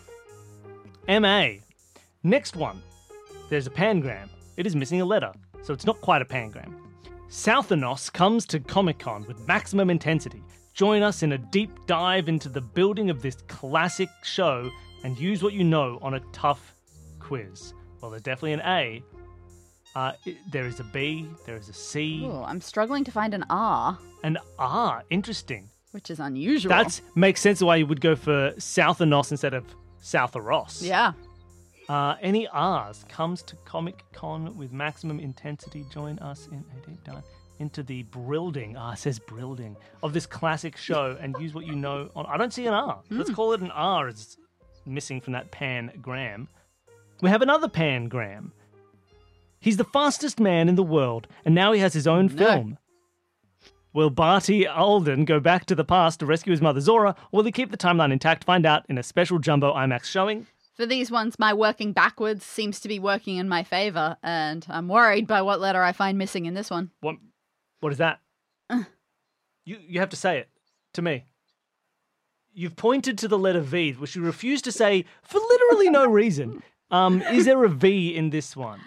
M A. Next one. There's a pangram. It is missing a letter, so it's not quite a pangram. Southanos comes to Comic-Con with maximum intensity. Join us in a deep dive into the building of this classic show and use what you know on a tough quiz. Well, there's definitely an A. Uh, i- there is a B, there is a C, Ooh, I'm struggling to find an R, an R. Interesting. which is unusual. That makes sense why you would go for Southanos instead of Southaros. Yeah. Uh, any R's comes to Comic Con with maximum intensity. Join us in a deep dive into the building. Ah, it says building of this classic show and use what you know on. I don't see an R. Let's call it an R. It's missing from that pangram. We have another pangram. He's the fastest man in the world, and now he has his own No. film. Will Barty Alden go back to the past to rescue his mother Zora, or will he keep the timeline intact? Find out in a special jumbo IMAX showing. For these ones, my working backwards seems to be working in my favor, and I'm worried by what letter I find missing in this one. What? What is that? You you have to say it to me. You've pointed to the letter V, which you refuse to say for literally no reason. Um, is there a V in this one?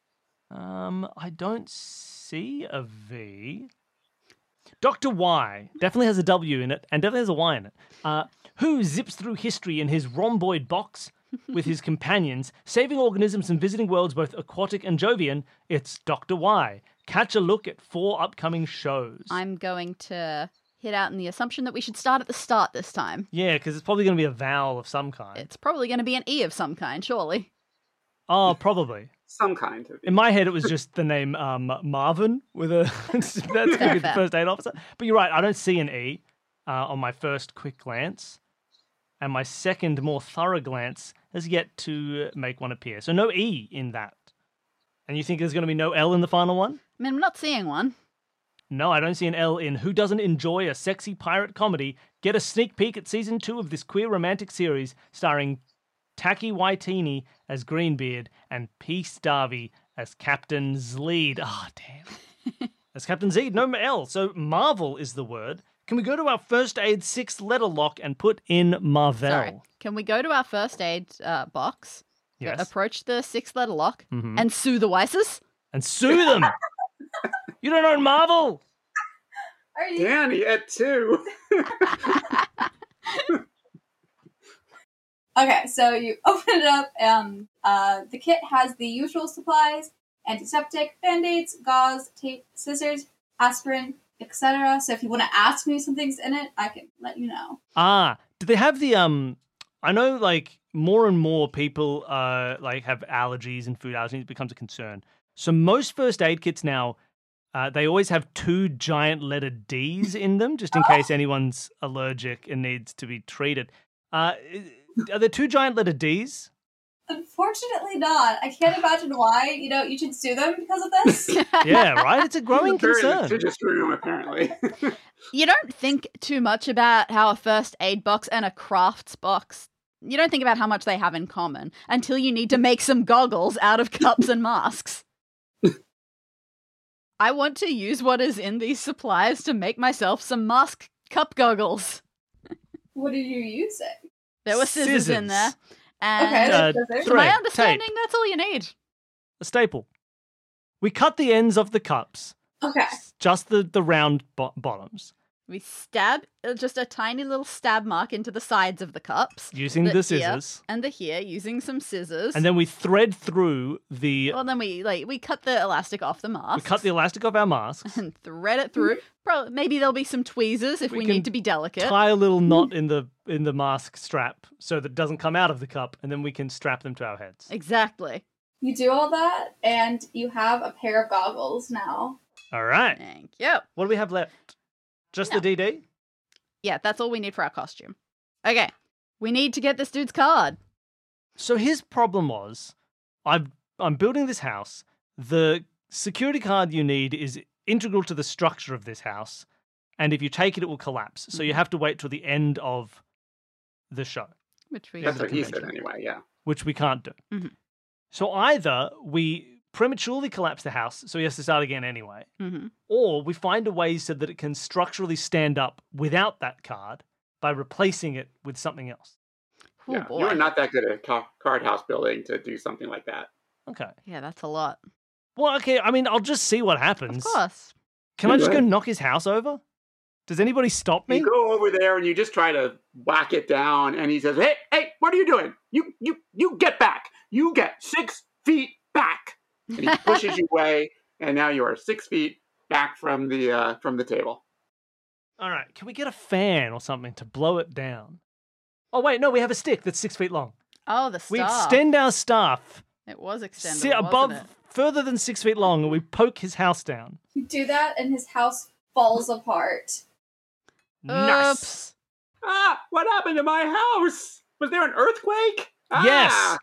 Um, I don't see a V. Doctor Y definitely has a W in it, and definitely has a Y in it. Uh, who zips through history in his rhomboid box with his companions, saving organisms and visiting worlds both aquatic and Jovian? It's Doctor Y. Catch a look at four upcoming shows. I'm going to hit out in the assumption that we should start at the start this time. Yeah, because it's probably going to be a vowel of some kind. It's probably going to be an E of some kind, surely. Oh, probably. Some kind of. In my head, it was just the name um, Marvin with a. That's going to be the fair. first aid officer. But you're right. I don't see an E uh, on my first quick glance, and my second, more thorough glance has yet to make one appear. So no E in that. And you think there's going to be no L in the final one? I mean, I'm not seeing one. No, I don't see an L in Who Doesn't Enjoy a Sexy Pirate Comedy. Get a sneak peek at season two of this queer romantic series starring Taki Waitini as Greenbeard and P. Starvey as Captain Zleed. Ah, damn. As Captain Zleed, no L. So Marvel is the word. Can we go to our first aid sixth letter lock and put in Marvel? Sorry. Can we go to our first aid uh, box, Yes. approach the sixth letter lock, Mhm. and sue the Weisses? And sue them. You don't own Marvel. Are you? Danny at two. Okay, so you open it up, and uh, the kit has the usual supplies: antiseptic, band-aids, gauze, tape, scissors, aspirin, et cetera. So if you want to ask me something's in it, I can let you know. Ah, do they have the um? I know, like more and more people uh like have allergies and food allergies. It becomes a concern. So most first aid kits now, uh, they always have two giant letter D's in them, just in case anyone's allergic and needs to be treated. Uh, are there two giant letter D's? Unfortunately, not. I can't imagine why. You know, you should sue them because of this. Yeah, right. It's a growing Very concern. litigious room, apparently. You don't think too much about how a first aid box and a crafts box, you don't think about how much they have in common until you need to make some goggles out of cups and masks. I want to use what is in these supplies to make myself some mask cup goggles. What are you using? There were scissors, in Scissors. there. And Okay, Uh, scissors. to my thread, understanding, tape. that's all you need. A staple. We cut the ends of the cups, Okay. just the the round bo- bottoms, We stab uh, just a tiny little stab mark into the sides of the cups. using The the here. scissors, And the here using some scissors. and then we thread through the. well, then we like we cut the elastic off the mask. We cut the elastic off our masks. and thread it through. Probably, maybe there'll be some tweezers if We we, can need to be delicate. Tie a little knot in the in the mask strap so that it doesn't come out of the cup, and then we can strap them to our heads. Exactly. You do all that, and you have a pair of goggles now. All right. Thank you. What do we have left? Just No. the D D? Yeah, that's all we need for our costume. Okay, we need to get this dude's card. So his problem was, I've I'm building this house. The security card you need is integral to the structure of this house, and if you take it, it will collapse. So you have to wait till the end of the show, Which we That's the what he said convention. anyway, yeah. which we can't do. Mhm. So either we prematurely collapse the house, so he has to start again anyway, hmm or we find a way so that it can structurally stand up without that card by replacing it with something else. Oh yeah. boy. You are not that good at ca- card house building to do something like that. Okay. Yeah, that's a lot. Well, okay. I mean, I'll just see what happens. Of course. Can I just go Right. knock his house over? Does anybody stop me? You go over there and you just try to whack it down, and he says, "Hey, hey, what are you doing? You, you, you get back! You get six feet back!" And he pushes you away, and now you are six feet back from the uh, from the table. All right. Can we get a fan or something to blow it down? Oh wait, no. We have a stick that's six feet long. Oh, the We staff. extend our staff It was extended. sit above, Wasn't it? further than six feet long, and we poke his house down. You do that, and his house falls apart. Nice. Oops. Ah, what happened to my house? Was there an earthquake? Yes. Ah!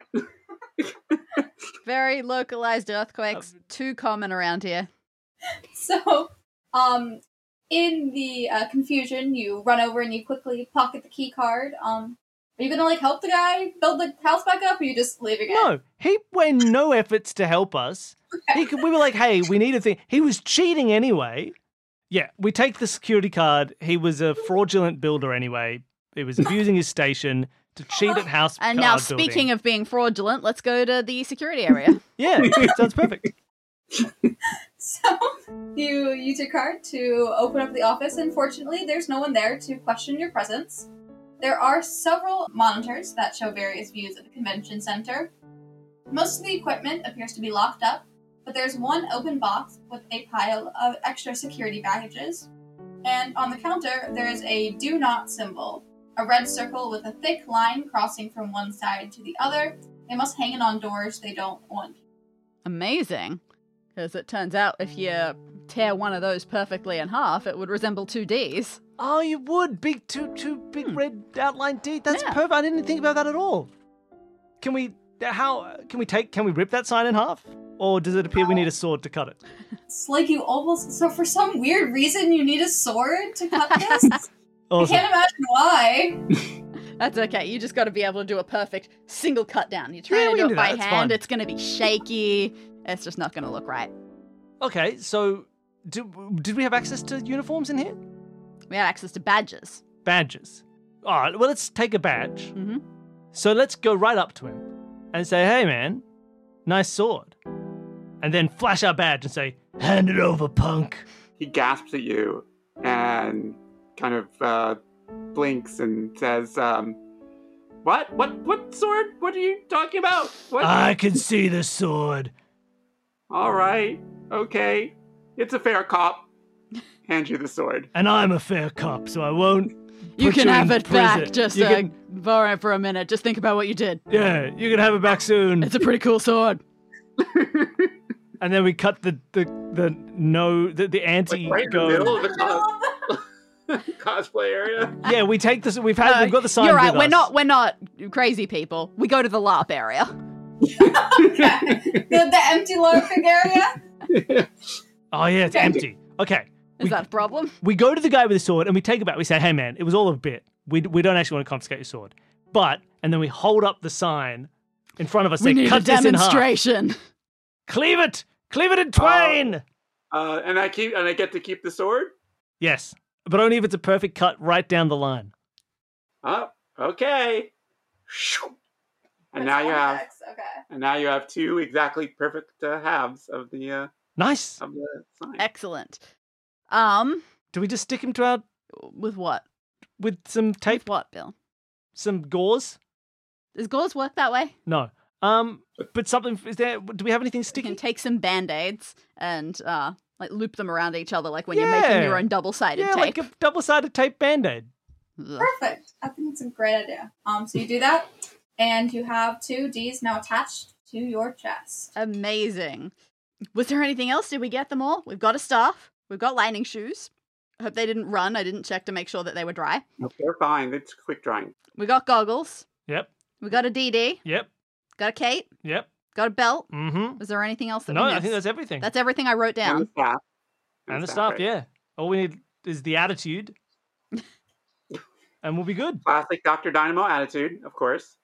Very localized earthquakes. Too common around here. So, um, in the uh, confusion, you run over and you quickly pocket the key card. Um, are you gonna like help the guy build the house back up, or are you just leaving it? No, he went no efforts to help us. He could, we were like, hey, we need a thing. He was cheating anyway. Yeah, we take the security card. He was a fraudulent builder anyway. He was abusing his station to cheat at house And card now, building. speaking of being fraudulent, let's go to the security area. Yeah, sounds perfect. So you use your card to open up the office, and fortunately, there's no one there to question your presence. There are several monitors that show various views of the convention center. Most of the equipment appears to be locked up, but there's one open box with a pile of extra security packages. And on the counter, there is a do not symbol, a red circle with a thick line crossing from one side to the other. They must hang it on doors they don't want. Amazing. Because it turns out if you tear one of those perfectly in half, it would resemble two Ds. Oh, you would. Big, two, two big Hmm. red outline D. That's Yeah. perfect. I didn't think about that at all. Can we, how, can we take, can we rip that sign in half? Or does it appear we need a sword to cut it? It's like you almost. So, for some weird reason, you need a sword to cut this? I Awesome. can't imagine why. That's okay. You just got to be able to do a perfect single cut down. You're trying Yeah, to we do can it do by that. It's hand. fine. It's going to be shaky. It's just not going to look right. Okay, so did, did we have access to uniforms in here? We had access to badges. Badges. All right, well, let's take a badge. Mm-hmm. So let's go right up to him and say, hey, man, nice sword. And then flash our badge and say, hand it over, punk. He gasps at you and kind of uh, blinks and says, um, what? What What sword? What are you talking about? What? I can see the sword. All right. Okay. It's a fair cop. Hand you the sword. And I'm a fair cop, so I won't You put can you have in it back. prison. Just You uh, can- borrow it for a minute. Just think about what you did. Yeah, you can have it back soon. It's a pretty cool sword. And then we cut the the, the no the, the anti Like right in the go. middle of the cos- cosplay area. Yeah, we take this. We've had No, we've got the sign. You're right. with We're us. not. We're not crazy people. We go to the LARP area. the, the empty LARPing area? Oh yeah, it's empty. Okay, Is we, that a problem? we go to the guy with the sword and we take it back. We say, hey man, it was all a bit. We we don't actually want to confiscate your sword, but and then we hold up the sign in front of us. We say, need cut a this in half. demonstration. Cleave it, cleave it in twain. Uh, and I keep and I get to keep the sword. Yes, but only if it's a perfect cut right down the line. Oh, okay. And now you have Okay. and now you have two exactly perfect uh, halves of the uh, Nice. of the sign. Excellent. Um, Do we just stick him to our with what? with some tape, With what, Bill? some gauze? Does gauze work that way? No. Um, but something is there? Do we have anything You sticky? can take some band-aids and uh, like loop them around each other, like when you're making Yeah. your own double-sided Yeah, tape. like a double-sided tape band-aid. Ugh. Perfect. I think it's a great idea. Um, so you do that, and you have two Ds now attached to your chest. Amazing. Was there anything else? Did we get them all? We've got a staff. We've got lightning shoes. I hope they didn't run. I didn't check to make sure that they were dry. Nope, they're fine. It's quick drying. We got goggles. Yep. We got a D D. Yep. Got a cape. Yep. Got a belt. Mm-hmm. Was there anything else that No, we I missed? think that's everything. That's everything I wrote And the down. staff. and the stuff, right. yeah. All we need is the attitude, and we'll be good. Classic Doctor Dynamo attitude, of course.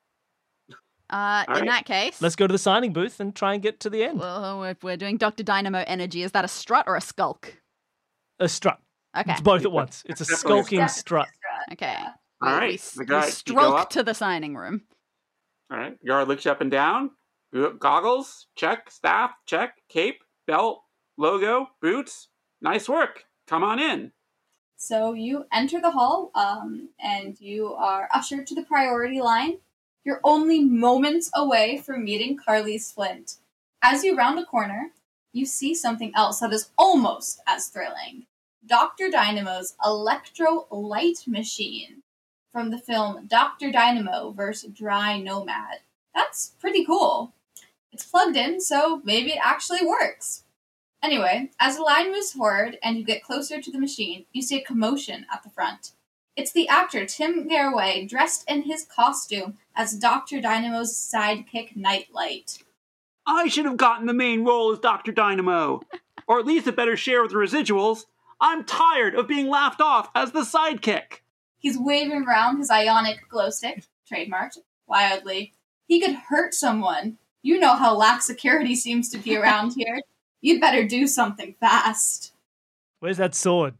Uh, All in right. that case, Let's go to the signing booth and try and get to the end. well, if we're doing Doctor Dynamo energy, is that a strut or a skulk? A strut. Okay. It's both at once. It's a Definitely a skulking strut. strut. Okay. Yeah. We, All right, We, the we guy- you go stroke up. to the signing room. All right. The guard looks you up and down. Goggles, check. Staff, check. Cape, belt, logo, boots. Nice work. Come on in. So you enter the hall, um, and you are ushered to the priority line. You're only moments away from meeting Carly's Flint. As you round a corner, you see something else that is almost as thrilling. Doctor Dynamo's electro light machine from the film Doctor Dynamo versus Dry Nomad. That's pretty cool. It's plugged in, so maybe it actually works. Anyway, as the line moves forward and you get closer to the machine, you see a commotion at the front. It's the actor Tim Garraway dressed in his costume as Doctor Dynamo's sidekick Nightlight. I should have gotten the main role as Doctor Dynamo. Or at least a better share of the residuals. I'm tired of being laughed off as the sidekick. He's waving around his ionic glow stick, trademarked, wildly. He could hurt someone. You know how lax security seems to be around here. You'd better do something fast. Where's that sword?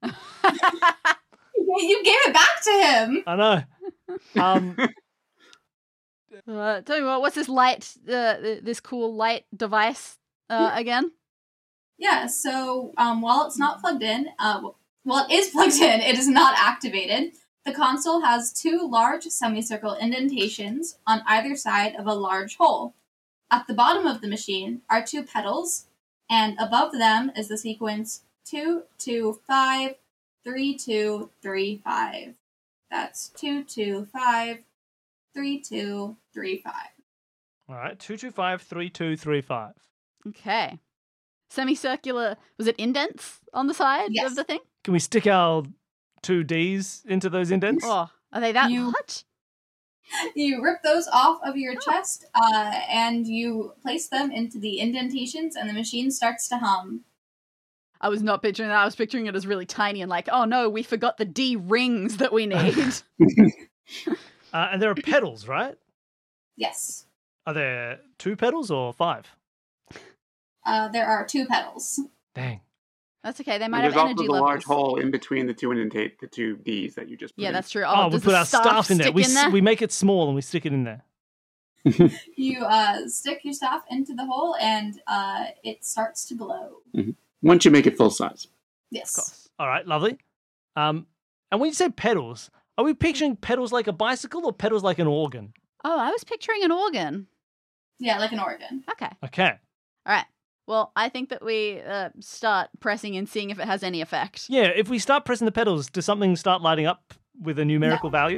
You gave it back to him! I know. Um, Uh, tell me what, what's this light, uh, th- this cool light device uh, again? Yeah, so um, while it's not plugged in, uh, well, it is plugged in, it is not activated. The console has two large semicircle indentations on either side of a large hole. At the bottom of the machine are two pedals, and above them is the sequence two two five three two three five. That's two two five three two three five. all right, two two five three two three five. Okay. Semicircular, was it indents on the side Yes. of the thing? Can we stick our two Ds into those indents? Oh, are they that You- much? You rip those off of your chest, uh, and you place them into the indentations, and the machine starts to hum. I was not picturing that. I was picturing it as really tiny and like, oh no, we forgot the D rings that we need. Uh, and there are pedals, right? Yes. Are there two pedals or five? uh, there are two petals. Dang. That's okay. They And might there's have also energy the levels. large hole in between the two indentate, the two Ds that you just put Yeah, in. that's true. Oh, Oh, we does put the our staff in there. stick We, in s- there? we make it small and we stick it in there. You uh, stick your staff into the hole, and uh, it starts to glow. Once you make it full size. Yes. Of course. All right, lovely. Um, and when you say pedals, are we picturing pedals like a bicycle or pedals like an organ? Oh, I was picturing an organ. Yeah, like an organ. Okay. Okay. All right. Well, I think that we uh, start pressing and seeing if it has any effect. Yeah, if we start pressing the pedals, does something start lighting up with a numerical value?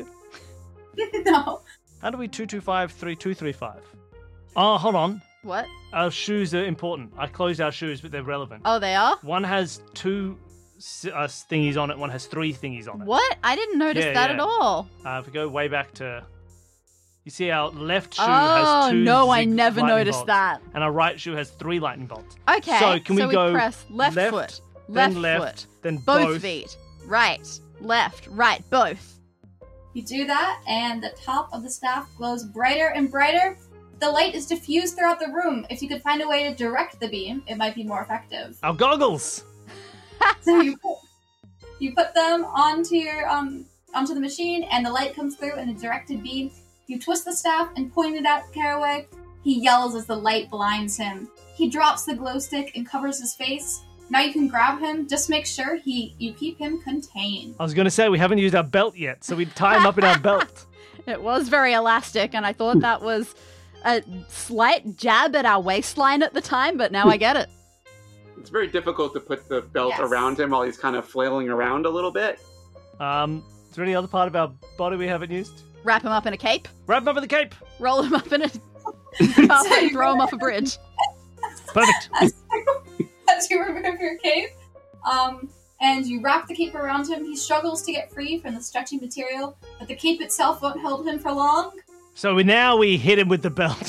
No. How do we two two five three two three five? Oh, hold on. What? Our shoes are important. I closed our shoes, but they're relevant. Oh, they are? One has two s- uh, thingies on it. One has three thingies on it. What? I didn't notice Yeah, that yeah. at all. Uh, if we go way back to, you see our left shoe Oh, has two. no, I zig- never lightning noticed bolts, that. and our right shoe has three lightning bolts. Okay. So can we go press left, left, foot, then left, left, foot, then both, both. feet, right, left, right, both. You do that, and the top of the staff glows brighter and brighter. The light is diffused throughout the room. If you could find a way to direct the beam, it might be more effective. Our goggles. So you put, you put them onto your um onto the machine, and the light comes through in a directed beam. You twist the staff and point it at Caraway. He yells as the light blinds him. He drops the glow stick and covers his face. Now you can grab him. Just make sure he you keep him contained. I was going to say we haven't used our belt yet, so we tie him up in our belt. It was very elastic, and I thought that was a slight jab at our waistline at the time, but now I get it. It's very difficult to put the belt Yes. around him while he's kind of flailing around a little bit. Um, is there any other part of our body we haven't used? Wrap him up in a cape, Wrap him up in the cape. roll him up in a carpet, throw him off a bridge. Perfect. As you, as you remove your cape, um, and you wrap the cape around him, he struggles to get free from the stretchy material, but the cape itself won't hold him for long. So we, now we hit him with the belt.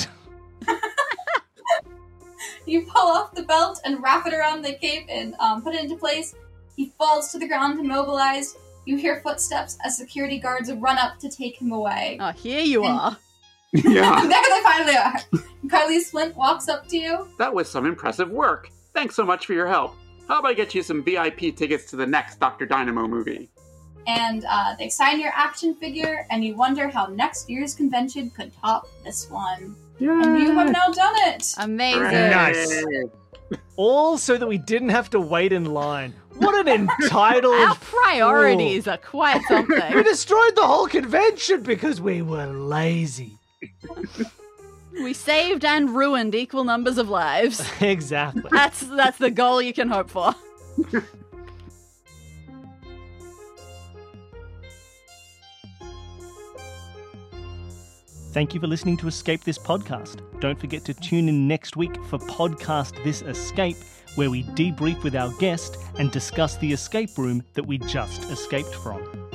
You pull off the belt and wrap it around the cape and um, put it into place. He falls to the ground immobilized. You hear footsteps as security guards run up to take him away. Oh, here you are. Yeah, There they finally are. Carly Flint walks up to you. that was some impressive work. Thanks so much for your help. How about I get you some V I P tickets to the next Doctor Dynamo movie? And uh, they sign your action figure, and you wonder how next year's convention could top this one. And you have now done it. Amazing. Nice. All so that we didn't have to wait in line. What an entitled Our priorities are quite We something. destroyed the whole convention because we were lazy. We saved and ruined equal numbers of lives. Exactly. That's that's the goal you can hope for. Thank you for listening to Escape This Podcast. Don't forget to tune in next week for Podcast This Escape, where we debrief with our guest and discuss the escape room that we just escaped from.